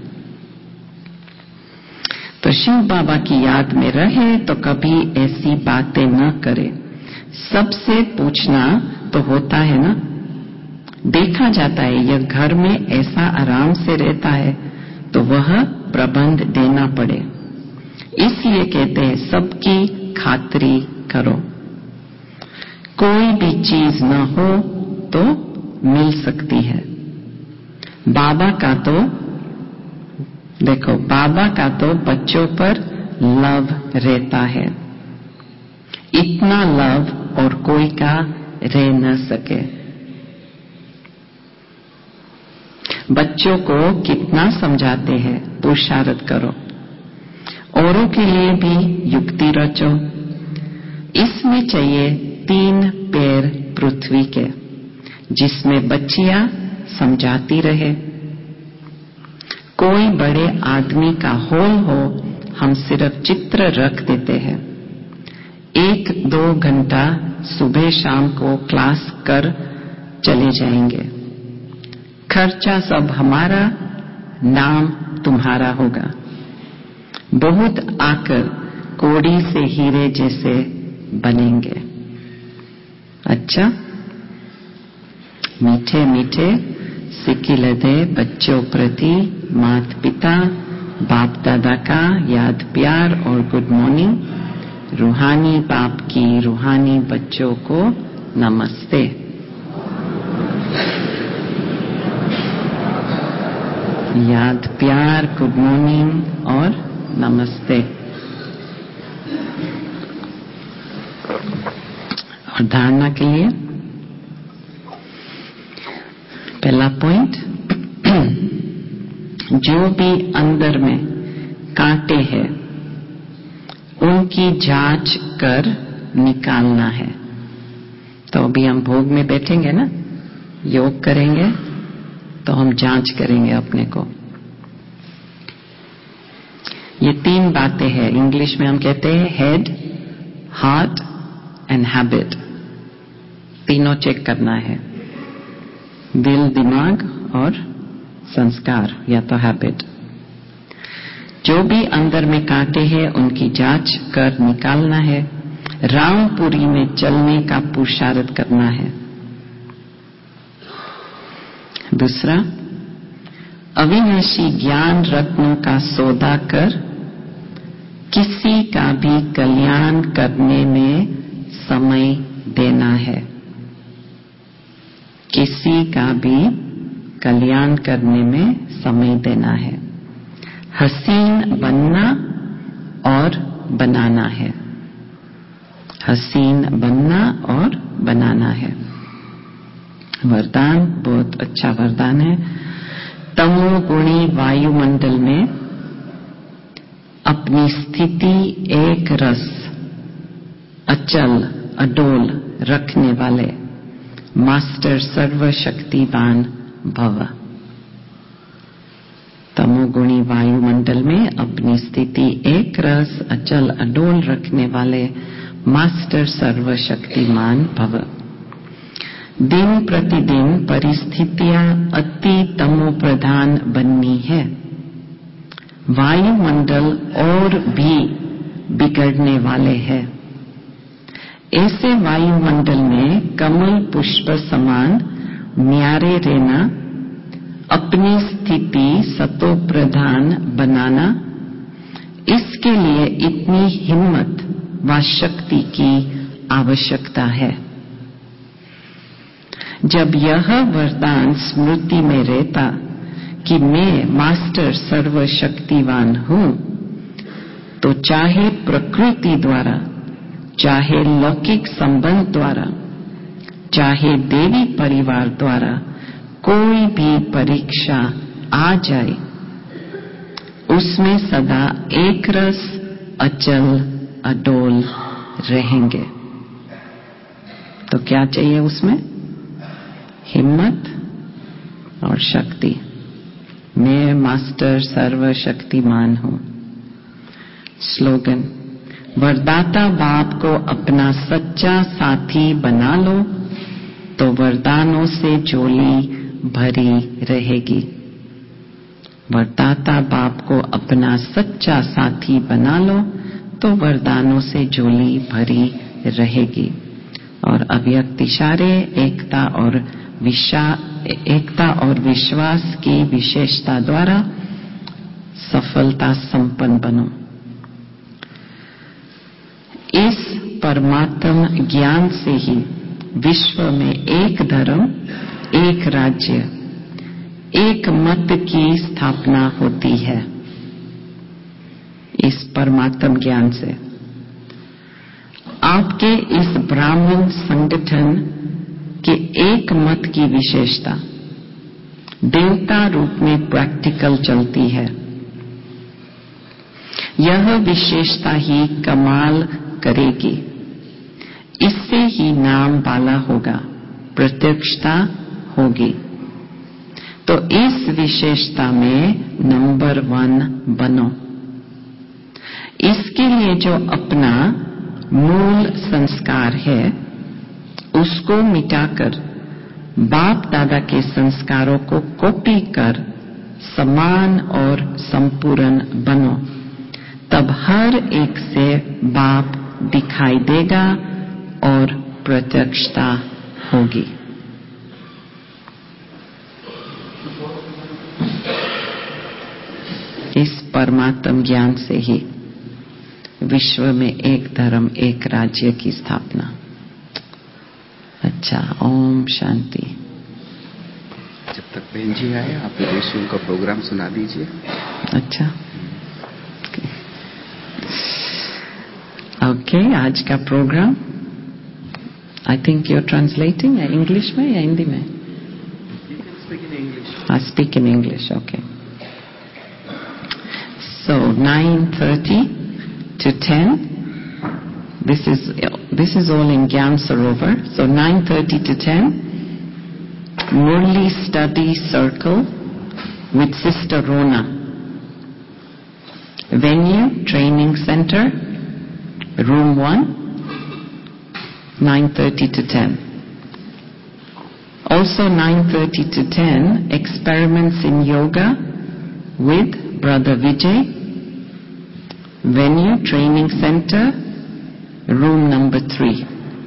तो शिव बाबा की याद में रहे तो कभी ऐसी बातें न करे। सबसे पूछना तो होता है ना, देखा जाता है यह घर में ऐसा आराम से रहता है तो वह प्रबंध देना पड़े। इसलिए कहते हैं सबकी खातिरी करो। कोई भी चीज न हो तो मिल सकती है। बाबा का तो देखो, बाबा का तो बच्चों पर लव रहता है। इतना लव और कोई का रह न सके। बच्चों को कितना समझाते हैं, पुरुषार्थ करो। औरों के लिए भी युक्ति रचो। इसमें चाहिए तीन पैर पृथ्वी के, जिसमें बच्चियां समझाती रहे। कोई बड़े आदमी का हॉल हो, हम सिर्फ चित्र रख देते हैं। एक दो घंटा सुबह शाम को क्लास कर चले जाएंगे। खर्चा सब हमारा, नाम तुम्हारा होगा। बहुत आकर कोड़ी से हीरे जैसे बनेंगे। अच्छा, मीठे मीठे सिकिलदे बच्चों प्रति माता पिता बाप दादा का याद प्यार और गुड मॉर्निंग। रूहानी बाप की रूहानी बच्चों को नमस्ते। याद प्यार, गुड मॉर्निंग और नमस्ते। और धारणा के लिए पहला पॉइंट, जो भी अंदर में कांटे हैं उनकी जांच कर निकालना है। तो अभी हम भोग में बैठेंगे ना, योग करेंगे, तो हम जांच करेंगे अपने को। ये तीन बातें हैं, इंग्लिश में हम कहते हैं हेड, हार्ट एंड हैबिट। तीनों चेक करना है, दिल, दिमाग और संस्कार या तो हैबिट। जो भी अंदर में कांटे हैं उनकी जांच कर निकालना है। रामपुरी में चलने का पुरुषार्थ करना है। दूसरा, अविनाशी ज्ञान रत्नों का सौदा कर किसी का भी कल्याण करने में समय देना है। किसी का भी कल्याण करने में समय देना है। हसीन बनना और बनाना है। हसीन बनना और बनाना है। वरदान बहुत अच्छा वरदान है। तमोगुणी वायुमंडल में अपनी स्थिति एक रस अचल अडोल रखने वाले मास्टर सर्वशक्तिवान भव। तमोगुणी वायुमंडल में अपनी स्थिति एक रस अचल अडोल रखने वाले मास्टर सर्वशक्तिमान भव। दिन प्रतिदिन परिस्थितियां अति तमो प्रधान बननी है। वायुमंडल और भी बिगड़ने वाले हैं। ऐसे वायुमंडल में कमल पुष्प समान न्यारे रहना, अपनी स्थिति सतो प्रधान बनाना, इसके लिए इतनी हिम्मत व शक्ति की आवश्यकता है। जब यह वरदान स्मृति में रहता कि मैं मास्टर सर्वशक्तिवान हूं, तो चाहे प्रकृति द्वारा, चाहे लौकिक संबंध द्वारा, चाहे देवी परिवार द्वारा कोई भी परीक्षा आ जाए, उसमें सदा एक रस अचल अडोल रहेंगे। तो क्या चाहिए उसमें? हिम्मत और शक्ति। मैं मास्टर सर्वशक्तिमान हूं। स्लोगन: वरदाता बाप को अपना सच्चा साथी बना लो तो वरदानों से झोली भरी रहेगी। वरदाता बाप को अपना सच्चा साथी बना लो तो वरदानों से झोली भरी रहेगी। और अव्यक्त इशारे एकता और विशा एकता और विश्वास की विशेषता द्वारा सफलता संपन्न बनो। इस परमात्म ज्ञान से ही विश्व में एक धर्म, एक राज्य, एक मत की स्थापना होती है। इस परमात्म ज्ञान से आपके इस ब्राह्मण संगठन के एक मत की विशेषता देवता रूप में प्रैक्टिकल चलती है। यह विशेषता ही कमाल करेगी। इससे ही नाम वाला होगा, प्रत्यक्षता होगी। तो इस विशेषता में नंबर वन बनो। इसके लिए जो अपना मूल संस्कार है उसको मिटाकर बाप दादा के संस्कारों को कॉपी कर समान और संपूर्ण बनो। तब हर एक से बाप दिखाई देगा और प्रत्यक्षता होगी। इस परमात्म ज्ञान से ही विश्व में एक धर्म, एक राज्य की स्थापना। अच्छा, ओम शांति। जब तक बहन जी आए आप विदेशियों का प्रोग्राम सुना दीजिए। अच्छा, ओके okay, आज का program I think you're translating या इंग्लिश में या हिंदी में? I speak in English. Okay, so nine thirty to ten. This is this is all in Gyan Sarovar. So nine thirty to ten, Murli Study Circle with Sister Rona. Venue Training Center, Room one, nine thirty to ten. Also nine thirty to ten, Experiments in Yoga with Brother Vijay. Venue Training Center, room number three.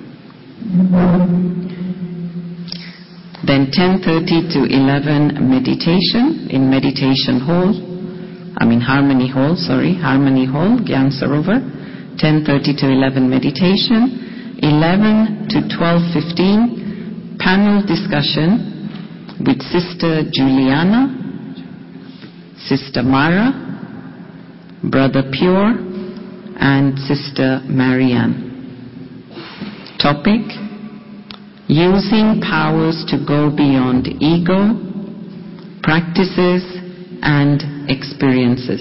Then ten thirty to eleven meditation in Meditation Hall, I mean Harmony Hall, sorry, Harmony Hall, Gyan Sarovar. ten thirty to eleven meditation. eleven to twelve fifteen panel discussion with Sister Juliana, Sister Mara, Brother Pure and Sister Marianne. Topic: Using powers to go beyond ego, practices and experiences.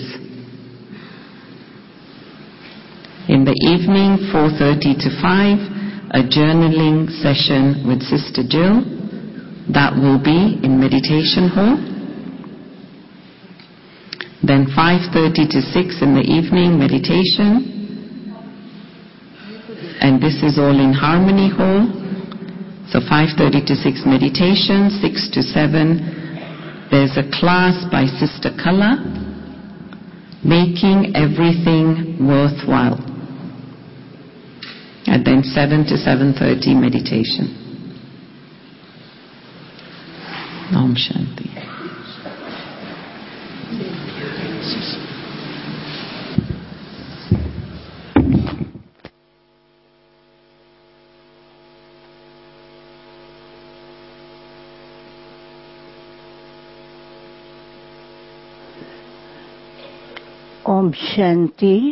In the evening, four thirty to five, a journaling session with Sister Jill. That will be in Meditation Hall. Then five thirty to six in the evening, meditation. And this is all in Harmony Hall. So five thirty to six meditation, six to seven there's a class by Sister Kala. making everything worthwhile. And then seven to seven thirty meditation. Om Shanti. Om Shanti.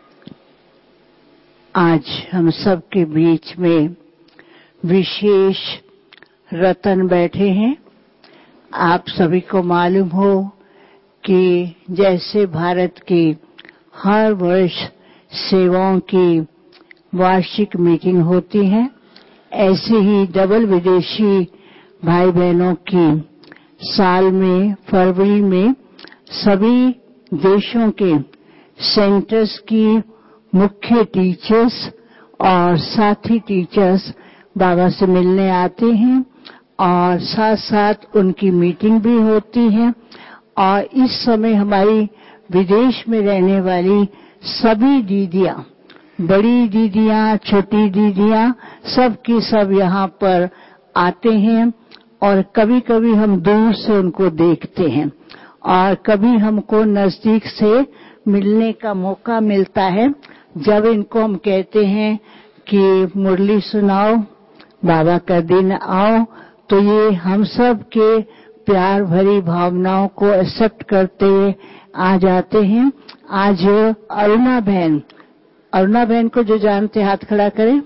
आज हम सब के बीच में विशेष रतन बैठे हैं। आप सभी को मालूम हो कि जैसे भारत की हर वर्ष सेवाओं की वार्षिक मीटिंग होती है, ऐसे ही डबल विदेशी भाई बहनों की साल में फरवरी में सभी देशों के सेंटर्स की मुख्य टीचर्स और साथी टीचर्स बाबा से मिलने आते हैं और साथ साथ उनकी मीटिंग भी होती है। और इस समय हमारी विदेश में रहने वाली सभी दीदियां, बड़ी दीदियां, छोटी दीदियां, सब की सब यहाँ पर आते हैं और कभी कभी हम दूर से उनको देखते हैं और कभी हमको नजदीक से मिलने का मौका मिलता है जब इनको हम कहते हैं कि मुरली सुनाओ, बाबा का दिन आओ, तो ये हम सब के प्यार भरी भावनाओं को एक्सेप्ट करते हुए आ जाते हैं। आज अरुणा बहन, अरुणा बहन को जो जानते हाथ खड़ा करें।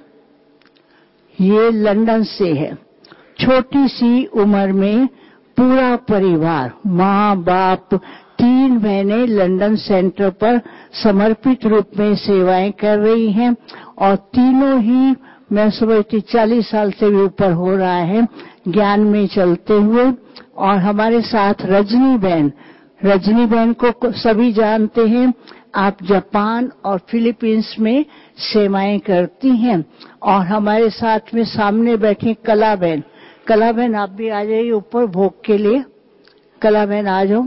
ये लंदन से है। छोटी सी उम्र में पूरा परिवार, माँ बाप, तीन बहनें लंदन सेंटर पर समर्पित रूप में सेवाएं कर रही हैं और तीनों ही मैं समझती चालीस साल से भी ऊपर हो रहा है ज्ञान में चलते हुए। और हमारे साथ रजनी बहन, रजनी बहन को सभी जानते हैं, आप जापान और फिलीपींस में सेवाएं करती हैं। और हमारे साथ में सामने बैठी कला बहन, कला बहन आप भी आ जाइए ऊपर भोग के लिए। कला बहन आ जाओ।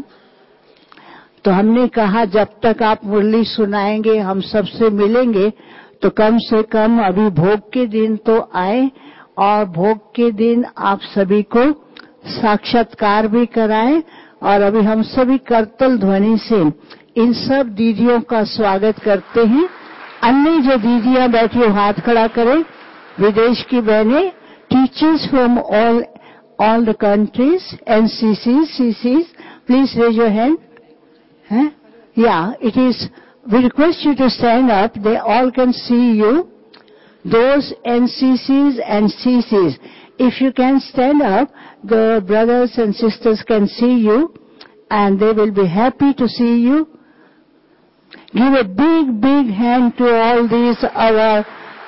तो हमने कहा जब तक आप मुरली सुनाएंगे, हम सबसे मिलेंगे, तो कम से कम अभी भोग के दिन तो आए और भोग के दिन आप सभी को साक्षात्कार भी कराएं। और अभी हम सभी करतल ध्वनि से इन सब दीदियों का स्वागत करते हैं। अन्य जो दीदियां बैठी हो हाथ खड़ा करें। विदेश की बहनें, teachers from all all the countries, N C Cs, C Cs, please raise your hand. Huh? Yeah, it is. We request you to stand up. They all can see you. Those N C Cs and C Cs, if you can stand up, the brothers and sisters can see you, and they will be happy to see you. Give a big, big hand to all these our.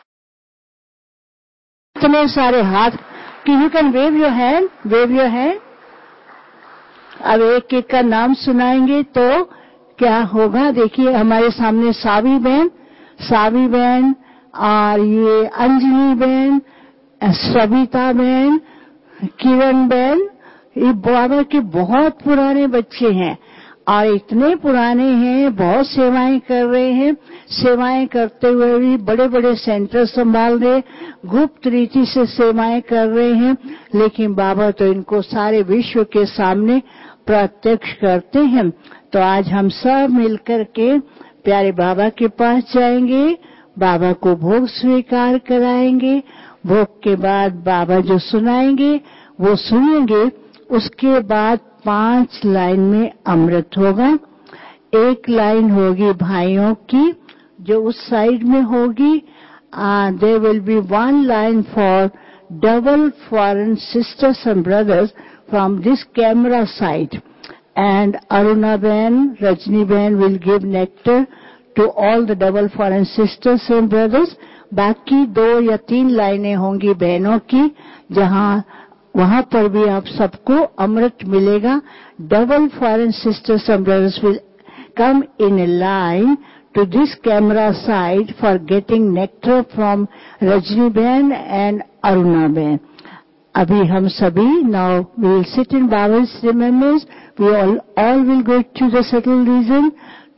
इतने सारे हाथ कि you can wave your hand, wave your hand. अब एक एक का नाम सुनाएंगे तो क्या होगा। देखिए हमारे सामने सावी बहन, सावी बहन, और ये अंजलि बहन, सविता बहन, किरण बहन, ये बाबा के बहुत पुराने बच्चे हैं और इतने पुराने हैं, बहुत सेवाएं कर रहे हैं। सेवाएं करते हुए भी बड़े बड़े सेंटर संभाल रहे, गुप्त रीति से सेवाएं कर रहे हैं, लेकिन बाबा तो इनको सारे विश्व के सामने प्रत्यक्ष करते हैं। तो आज हम सब मिलकर के प्यारे बाबा के पास जाएंगे, बाबा को भोग स्वीकार कराएंगे। भोग के बाद बाबा जो सुनाएंगे वो सुनेंगे। उसके बाद पांच लाइन में अमृत होगा। एक लाइन होगी भाइयों की जो उस साइड में होगी। There will be one line for double foreign sisters and brothers from this camera side, and Aruna बहन, रजनी बहन will give nectar to all the double foreign sisters and brothers. बाकी दो या तीन लाइनें होंगी बहनों की, जहां वहां पर भी आप सबको अमृत मिलेगा। Double foreign sisters and brothers will come in a line to this camera side for getting nectar from Rajni Behen and Aruna Behen. Abhi hum sabhi now we will sit in Baba's remembrance. We all all will go to the settled region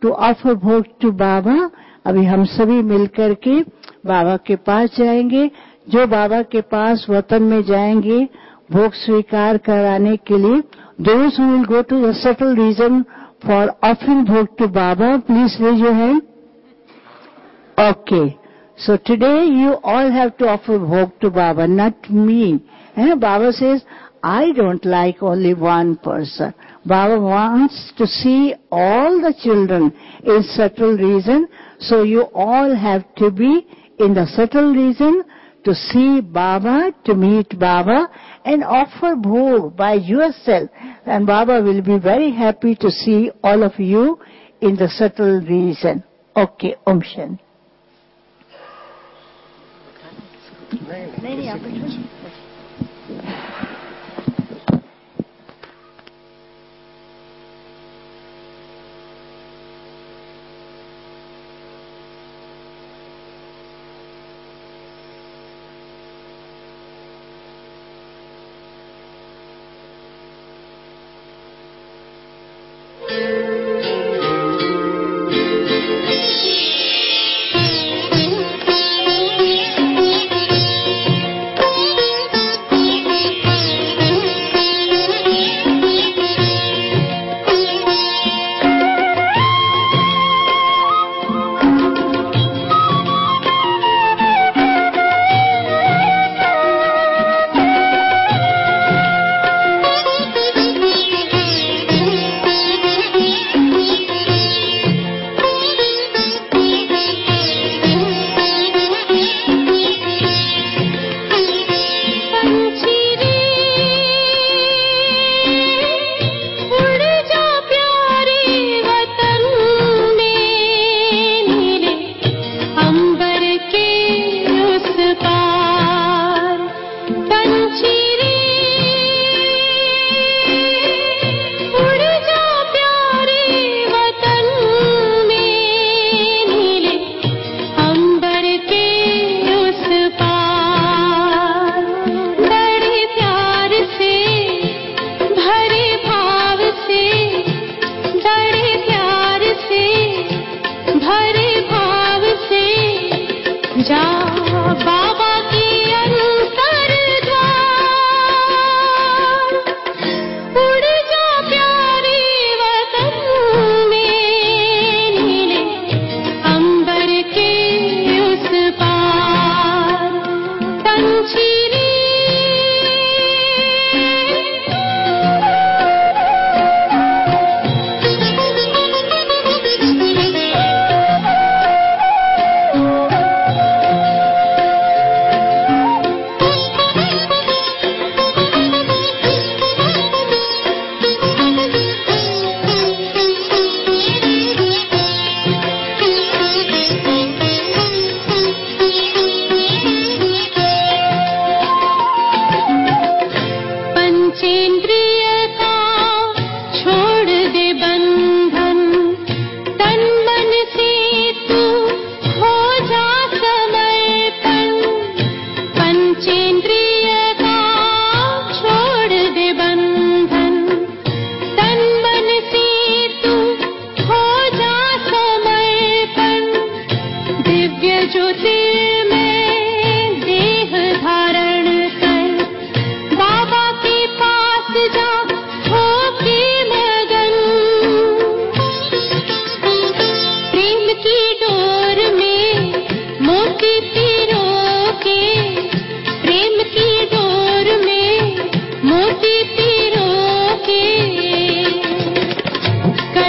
to offer bhog to Baba. अभी हम सभी मिलकर के बाबा के पास जाएंगे. जो बाबा के पास वतन में जाएंगे भोग स्वीकार कराने के लिए, those who will go to the settled region for offering bhog to Baba, please raise your hand. Okay. So today you all have to offer bhog to Baba, not me. And Baba says, I don't like only one person. Baba wants to see all the children in settled region, so you all have to be in the settled region to see Baba, to meet Baba, and offer bhog by yourself. And Baba will be very happy to see all of you in the settled region. Okay, Om Shanti. नहीं नहीं आप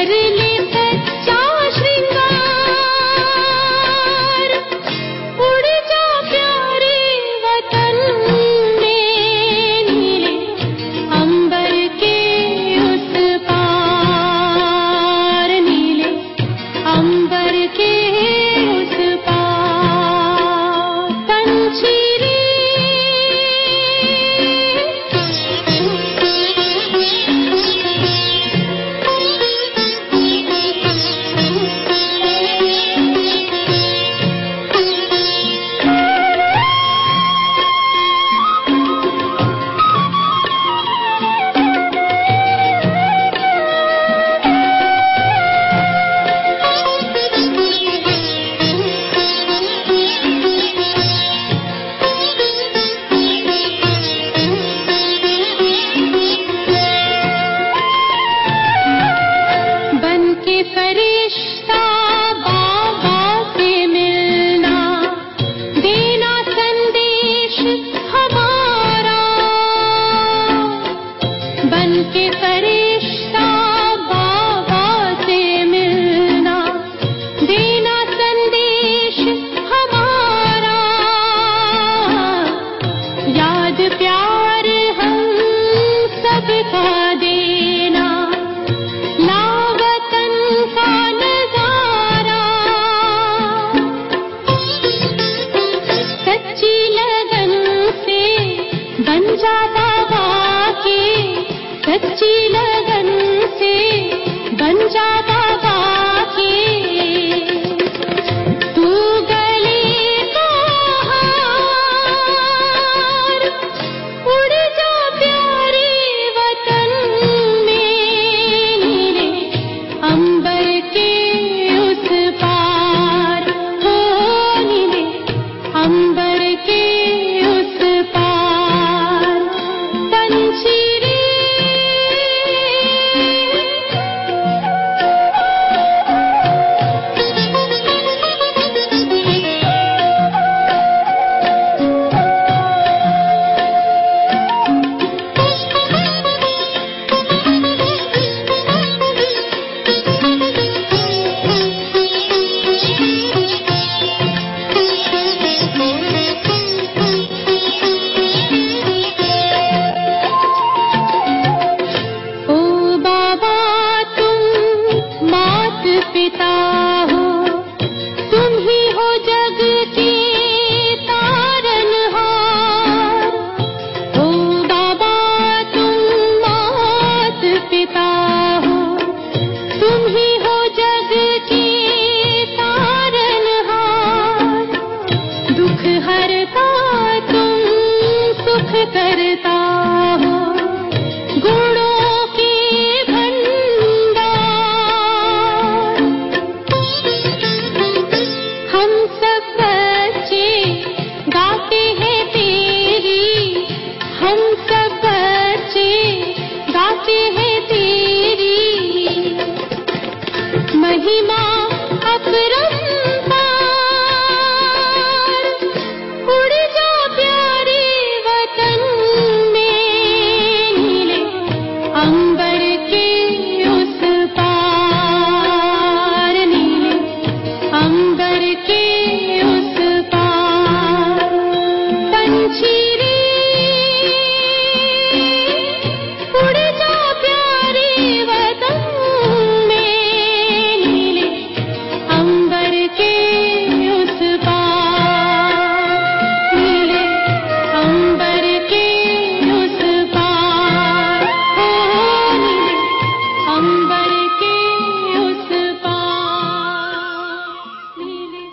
उड़ बन जा बाबा के सच्ची लगन से, बन जा बाबा के। तू गले का हार, उड़ जा प्यारे वतन में, नीले अंबर के उस पार, हो नीले अंबर के उस पार। पंछी रे ओ बाबा तुम मात पिता हो, तुम ही हो जग के तारनहार। ओ बाबा तुम मात पिता हो, तुम ही हो जग के तारनहार। दुख हरता तुम सुख करता हो, गुणों के भंडार। हम सब बच्चे गाते हैं तेरी, हम सब बच्चे गाते हैं तेरी महिमा अपरंपार। उड़ जा प्यारे वतन में, नीले अंबर के उस पार, नीले अंबर के उस पार। पंछी रे उड़ जा प्यारे वतन में, नीले अंबर के उस पार, नीले अंबर के उस पार, हो नीले अंबर के उस पार, नीले।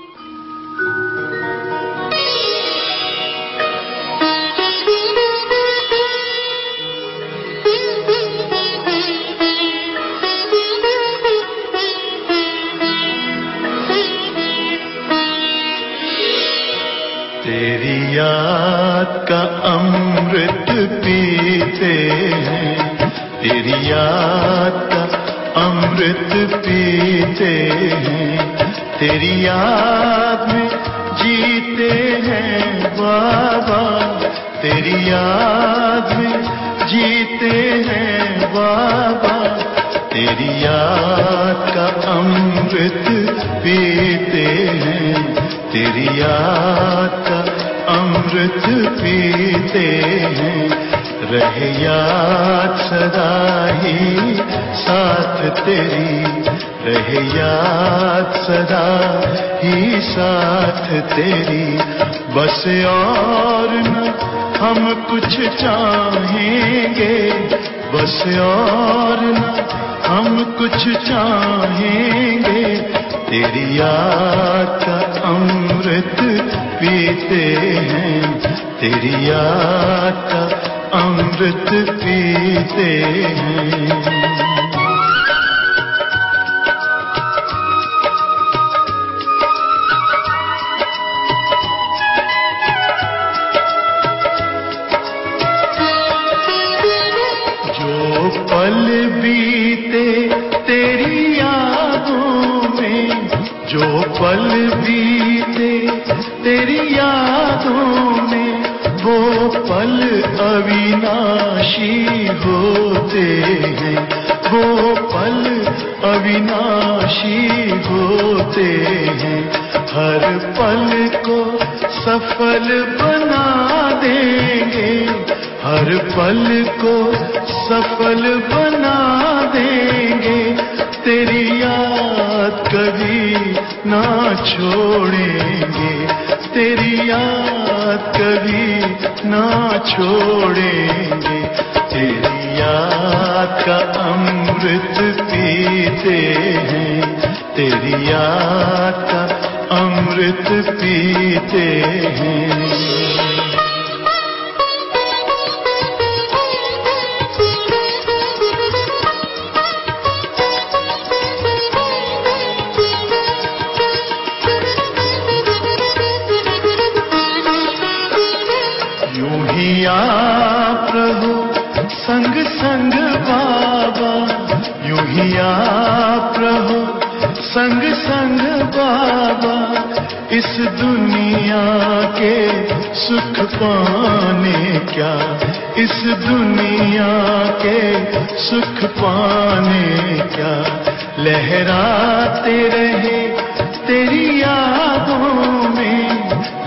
तेरी याद का अमृत पीते हैं, तेरी याद का अमृत पीते हैं, तेरी याद में जीते हैं बाबा, तेरी याद में जीते हैं बाबा। तेरी याद का अमृत पीते हैं, तेरी याद का अमृत पीते हैं। रहे याद सदा ही साथ तेरी, रहे याद सदा ही साथ तेरी। बस और न हम कुछ चाहेंगे, बस और न हम कुछ चाहेंगे। तेरी याद का अमृत पीते हैं, तेरी याद का अमृत पीते हैं। जो पल बीते तेरी यादों में, जो पल बीते तेरी यादों में, वो पल अविनाशी होते हैं, वो पल अविनाशी होते हैं। हर पल को सफल बना देंगे, हर पल को सफल बना देंगे। तेरी याद कभी ना छोड़ेंगे, तेरी याद याद कभी ना छोड़ेंगे, तेरी याद का अमृत पीते हैं, तेरी याद का अमृत पीते हैं। यूं ही आप रहो संग संग बाबा, यूं ही आप रहो संग संग बाबा, इस दुनिया के सुख पाने क्या, इस दुनिया के सुख पाने क्या, लहराते रहे तेरी यादों में,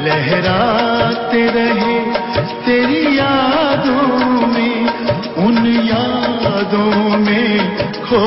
लहराते रहे तेरी यादों में, उन यादों में खो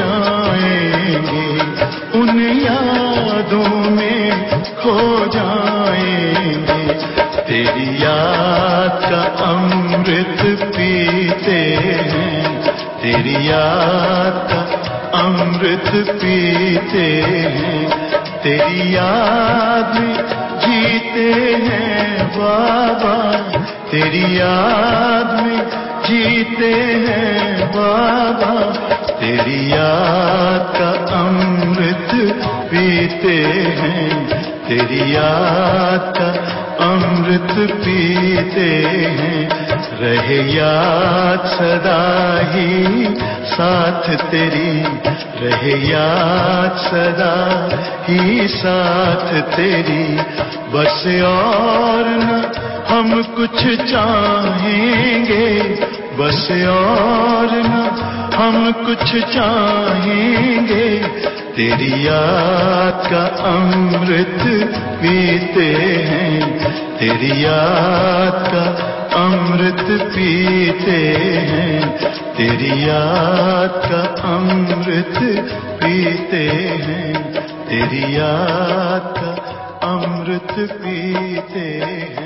जाएंगे, उन यादों में खो जाएंगे, तेरी याद का अमृत पीते हैं, तेरी याद का अमृत पीते हैं, तेरी याद में जीते हैं बाबा, तेरी याद में जीते हैं बाबा, तेरी याद का अमृत पीते हैं, तेरी याद का अमृत पीते हैं, रहे याद सदा ही साथ तेरी, रहे याद सदा ही साथ तेरी, बस और न हम कुछ चाहेंगे, बस और न हम कुछ चाहेंगे, तेरी याद का अमृत पीते हैं, तेरी याद का अमृत पीते हैं, तेरी याद का अमृत पीते हैं, तेरी याद का अमृत पीते हैं।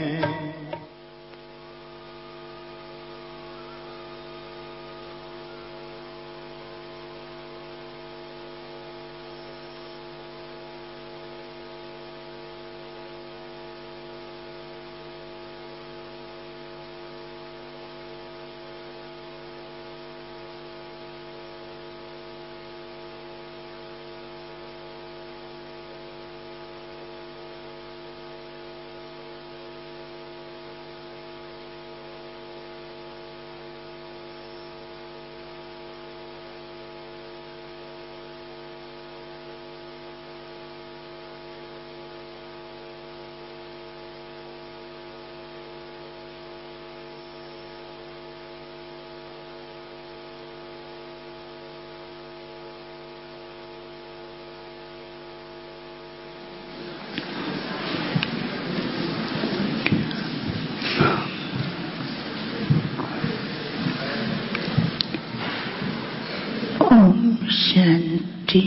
शांति।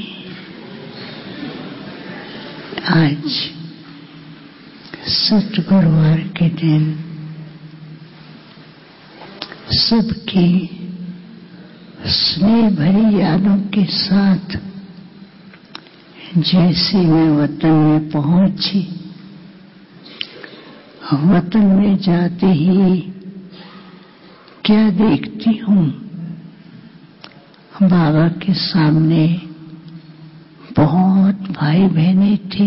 आज सतगुरुवार के दिन सबकी स्नेह भरी यादों के साथ जैसे मैं वतन में पहुंची, वतन में जाते ही क्या देखती हूँ, बाबा के सामने बहुत भाई बहनें थे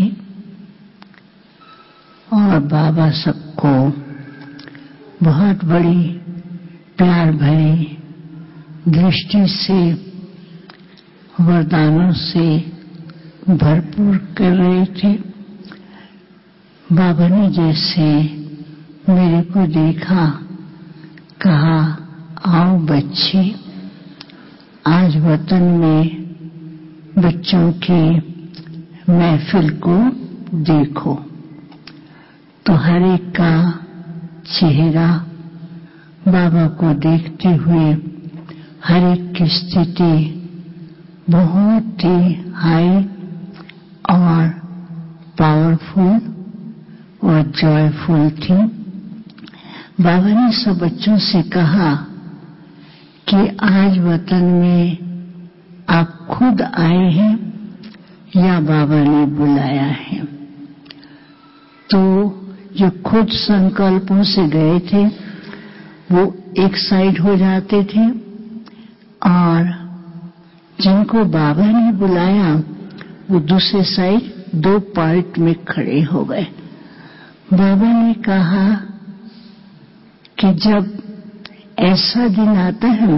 और बाबा सबको बहुत बड़ी प्यार भरी दृष्टि से वरदानों से भरपूर कर रहे थे। बाबा ने जैसे मेरे को देखा, कहा, आओ बच्ची, आज वतन में बच्चों की महफिल को देखो। तो हर एक का चेहरा बाबा को देखते हुए हर एक की स्थिति बहुत ही हाई और पावरफुल और जॉयफुल थी। बाबा ने सब बच्चों से कहा कि आज वतन में आप खुद आए हैं या बाबा ने बुलाया है। तो जो खुद संकल्पों से गए थे वो एक साइड हो जाते थे और जिनको बाबा ने बुलाया वो दूसरे साइड दो पार्ट में खड़े हो गए। बाबा ने कहा कि जब ऐसा दिन आता है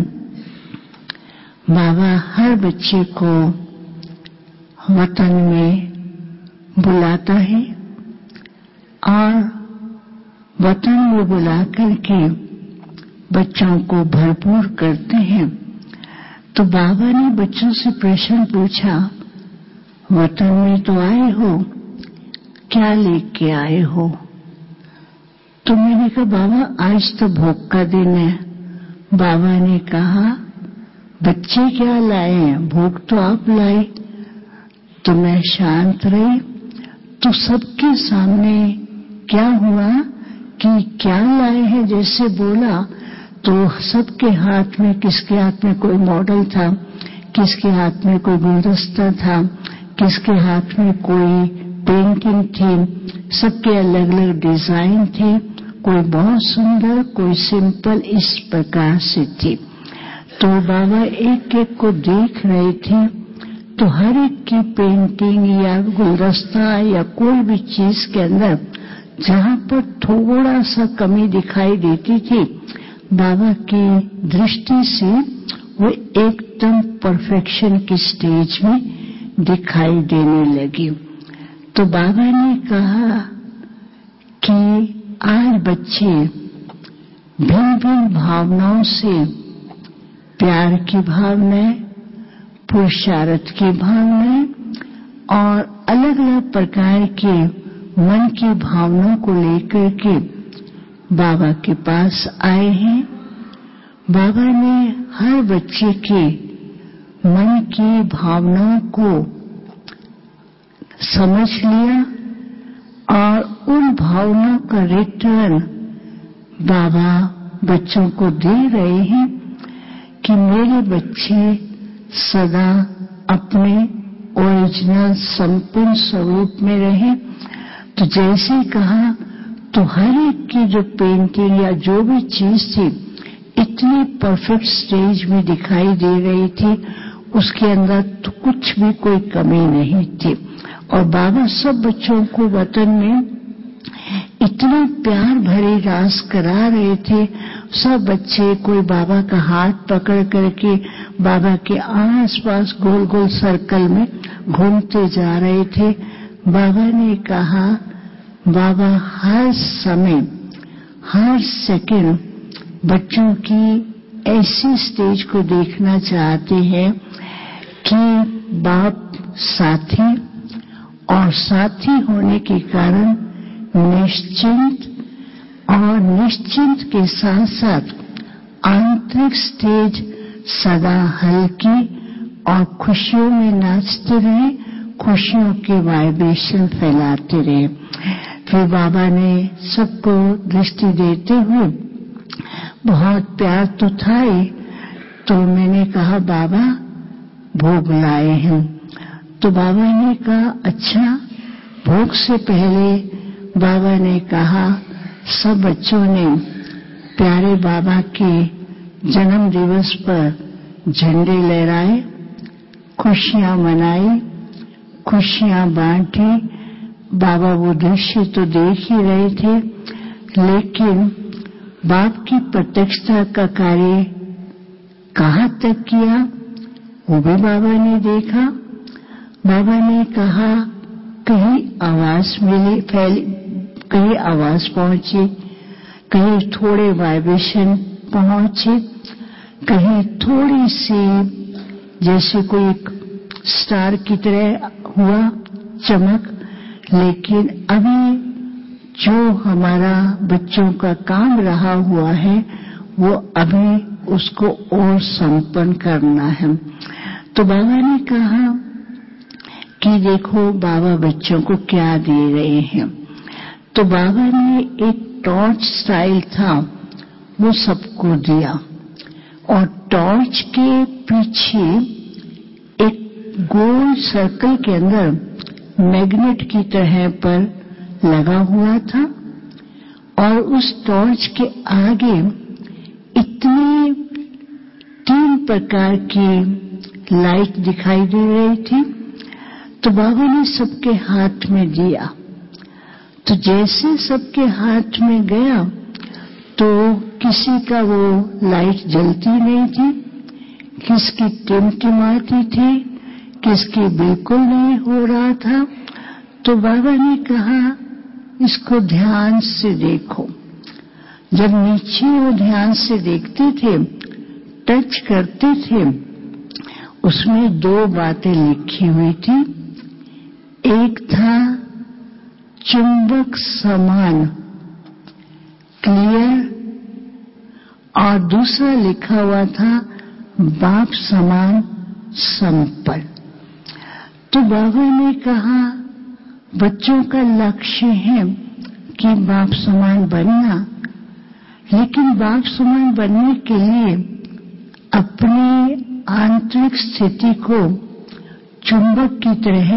बाबा हर बच्चे को वतन में बुलाता है और वतन में बुला करके बच्चों को भरपूर करते हैं। तो बाबा ने बच्चों से प्रश्न पूछा, वतन में तो आए हो, क्या लेके आए हो? तो मैंने कहा बाबा आज तो भोग का दिन है। बाबा ने कहा बच्चे क्या लाए हैं, भोग तो आप लाए। तो मैं शांत रही। तो सबके सामने क्या हुआ कि क्या लाए हैं जैसे बोला तो सबके हाथ में, किसके हाथ में कोई मॉडल था, किसके हाथ में कोई गुलदस्ता था, किसके हाथ में कोई पेंटिंग थी, सबके अलग अलग डिजाइन थे, कोई बहुत सुंदर कोई सिंपल, इस प्रकार से थी। तो बाबा एक एक को देख रहे थे तो हर एक की पेंटिंग या गुलदस्ता या कोई भी चीज के अंदर जहां पर थोड़ा सा कमी दिखाई देती थी बाबा की दृष्टि से वो एकदम परफेक्शन की स्टेज में दिखाई देने लगी। तो बाबा ने कहा कि आज बच्चे भिन्न भिन्न भावनाओं से, प्यार की भावनाएं, पुरुषार्थ की भावनाएं और अलग अलग प्रकार के मन की भावनाओं को लेकर के बाबा के पास आए हैं। बाबा ने हर बच्चे के मन की भावनाओं को समझ लिया और उन भावनाओं का रिटर्न बाबा बच्चों को दे रहे हैं कि मेरे बच्चे सदा अपने ओरिजिनल संपूर्ण स्वरूप में रहे। तो जैसे कहा तो हर एक की जो पेंटिंग या जो भी चीज थी इतनी परफेक्ट स्टेज में दिखाई दे रही थी, उसके अंदर तो कुछ भी कोई कमी नहीं थी। और बाबा सब बच्चों को वतन में इतने प्यार भरी रास करा रहे थे। सब बच्चे कोई बाबा का हाथ पकड़ करके बाबा के आसपास गोल गोल सर्कल में घूमते जा रहे थे। बाबा ने कहा बाबा हर समय हर सेकंड बच्चों की ऐसी स्टेज को देखना चाहते हैं कि बाप साथी और साथी होने के कारण निश्चिंत और निश्चिंत के साथ साथ आंतरिक स्टेज सदा हल्की और खुशियों में नाचते रहे, खुशियों के वाइब्रेशन फैलाते रहे। फिर बाबा ने सबको दृष्टि देते हुए, बहुत प्यार तो था ही, तो मैंने कहा बाबा भोग लाए हैं। तो बाबा ने कहा अच्छा। भोग से पहले बाबा ने कहा सब बच्चों ने प्यारे बाबा के जन्म दिवस पर झंडे लहराए, खुशियां मनाई, खुशियां बांटी। बाबा वो दृश्य तो देख ही रहे थे, लेकिन बाप की प्रत्यक्षता का कार्य कहाँ तक किया वो भी बाबा ने देखा। बाबा ने कहा कहीं आवाज मिली, फैली, कहीं आवाज पहुंची, कहीं थोड़े वाइब्रेशन पहुंचे, कहीं थोड़ी सी जैसे कोई स्टार की तरह हुआ चमक। लेकिन अभी जो हमारा बच्चों का काम रहा हुआ है वो अभी उसको और संपन्न करना है। तो बाबा ने कहा कि देखो बाबा बच्चों को क्या दे रहे हैं। तो बाबा ने एक टॉर्च स्टाइल था वो सबको दिया, और टॉर्च के पीछे एक गोल सर्कल के अंदर मैग्नेट की तरह पर लगा हुआ था, और उस टॉर्च के आगे इतने तीन प्रकार की लाइट दिखाई दे रही थी। तो बाबा ने सबके हाथ में दिया, तो जैसे सबके हाथ में गया तो किसी का वो लाइट जलती नहीं थी, किसकी टिमटिमाती थी, किसकी बिल्कुल नहीं हो रहा था। तो बाबा ने कहा इसको ध्यान से देखो। जब नीचे वो ध्यान से देखते थे, टच करते थे, उसमें दो बातें लिखी हुई थी। एक था चुंबक समान क्लियर, और दूसरा लिखा हुआ था बाप समान संपन्न। तो बाबा ने कहा बच्चों का लक्ष्य है कि बाप समान बनना, लेकिन बाप समान बनने के लिए अपनी आंतरिक स्थिति को चुंबक की तरह,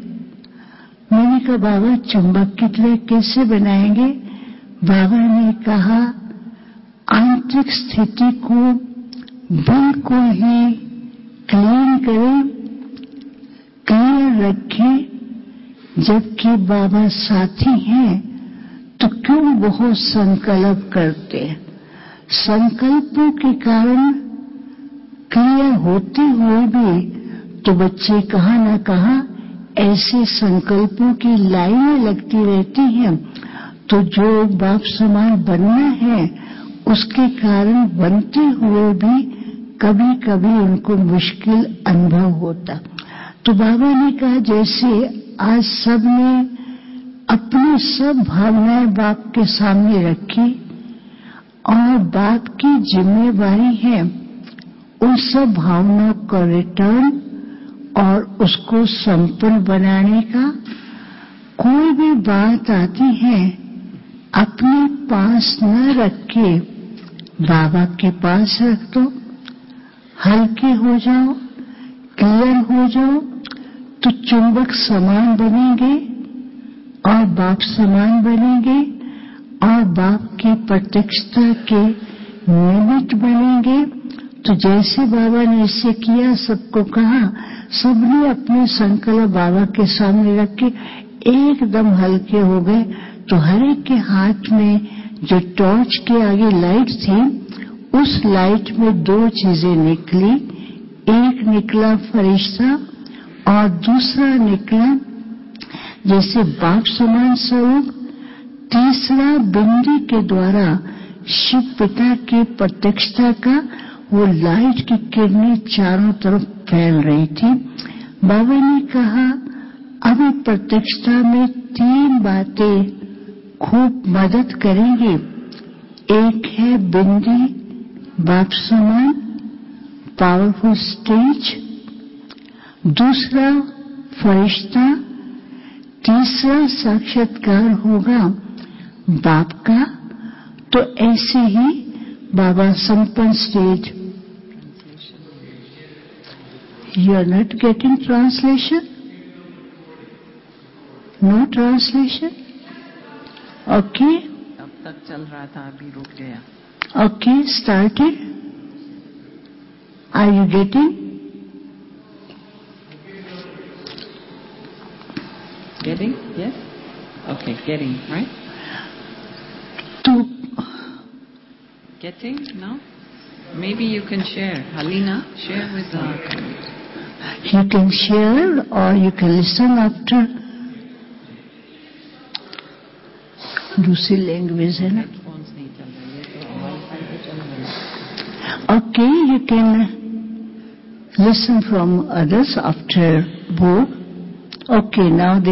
मैंने कहा बाबा चुंबक की तरह कैसे बनाएंगे? बाबा ने कहा आंतरिक स्थिति को बिल्कुल ही क्लीन करें, क्लियर रखें। जबकि बाबा साथी हैं तो क्यों बहुत संकल्प करते हैं? संकल्पों के कारण क्लियर होते हुए भी तो बच्चे कहाँ न कहाँ ऐसे संकल्पों की लाइनें लगती रहती हैं। तो जो बाप समान बनना है उसके कारण बनते हुए भी कभी कभी उनको मुश्किल अनुभव होता। तो बाबा ने कहा जैसे आज सब ने अपनी सब भावनाएं बाप के सामने रखी, और बाप की जिम्मेवारी है उन सब भावनाओं का रिटर्न और उसको संपन्न बनाने का। कोई भी बात आती है अपने पास न रख के बाबा के पास रख दो, हल्के हो जाओ, क्लियर हो जाओ, तो चुंबक समान बनेंगे और बाप समान बनेंगे, और बाप की प्रत्यक्षता के निमित्त बनेंगे। तो जैसे बाबा ने इसे किया, सबको कहा, सबने अपने संकल्प बाबा के सामने रखे एकदम हल्के हो गए। तो हर एक के हाथ में जो टॉर्च के आगे लाइट थी, उस लाइट में दो चीजें निकली। एक निकला फरिश्ता और दूसरा निकला जैसे बाप समान स्वरूप। तीसरा बिंदी के द्वारा शिव पिता की प्रत्यक्षता का वो लाइट की किरणें चारों तरफ फैल रही थी। बाबा ने कहा अभी प्रत्यक्षता में तीन बातें खूब मदद करेंगी। एक है बिंदी बाप समान पावरफुल स्टेज, दूसरा फरिश्ता, तीसरा साक्षात्कार होगा बाप का। तो ऐसे ही बाबा संपन्न stage. You are not getting translation? No translation? Okay, अब तक चल रहा था, अभी रुक गया। Okay, started. Are you getting? Getting? Yes? Okay, getting, right? तो Getting? No? Maybe you can share. Halina, share with the... you can share or you can listen after. दूसरी लैंग्वेज है ना? Headphones नहीं चल रहे, ये तो वाईफाई पे चल रहे हैं। Okay, you can listen from others after book. Okay, now they.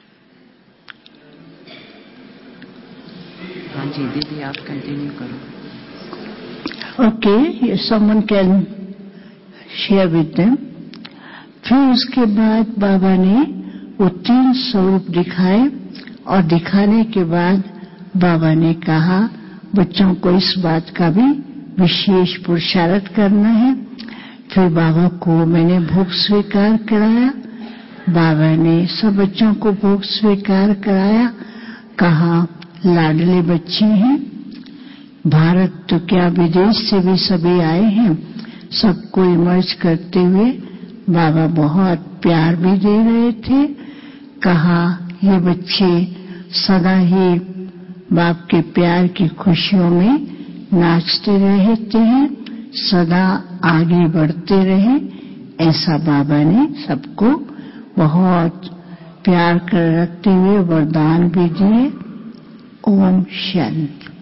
हाँ जी दीदी, आप कंटिन्यू करो। Okay, if someone can share with them. फिर उसके बाद बाबा ने वो तीन स्वरूप दिखाए, और दिखाने के बाद बाबा ने कहा बच्चों को इस बात का भी विशेष पुरुषार्थ करना है। फिर बाबा को मैंने भोग स्वीकार कराया। बाबा ने सब बच्चों को भोग स्वीकार कराया। कहा लाडले बच्चे हैं, भारत तो क्या विदेश से भी सभी आए हैं। सबको इमर्ज करते हुए बाबा बहुत प्यार भी दे रहे थे। कहा ये बच्चे सदा ही बाप के प्यार की खुशियों में नाचते रहते हैं, सदा आगे बढ़ते रहे, ऐसा बाबा ने सबको बहुत प्यार कर रखते हुए वरदान भी दिए। ओम शांति।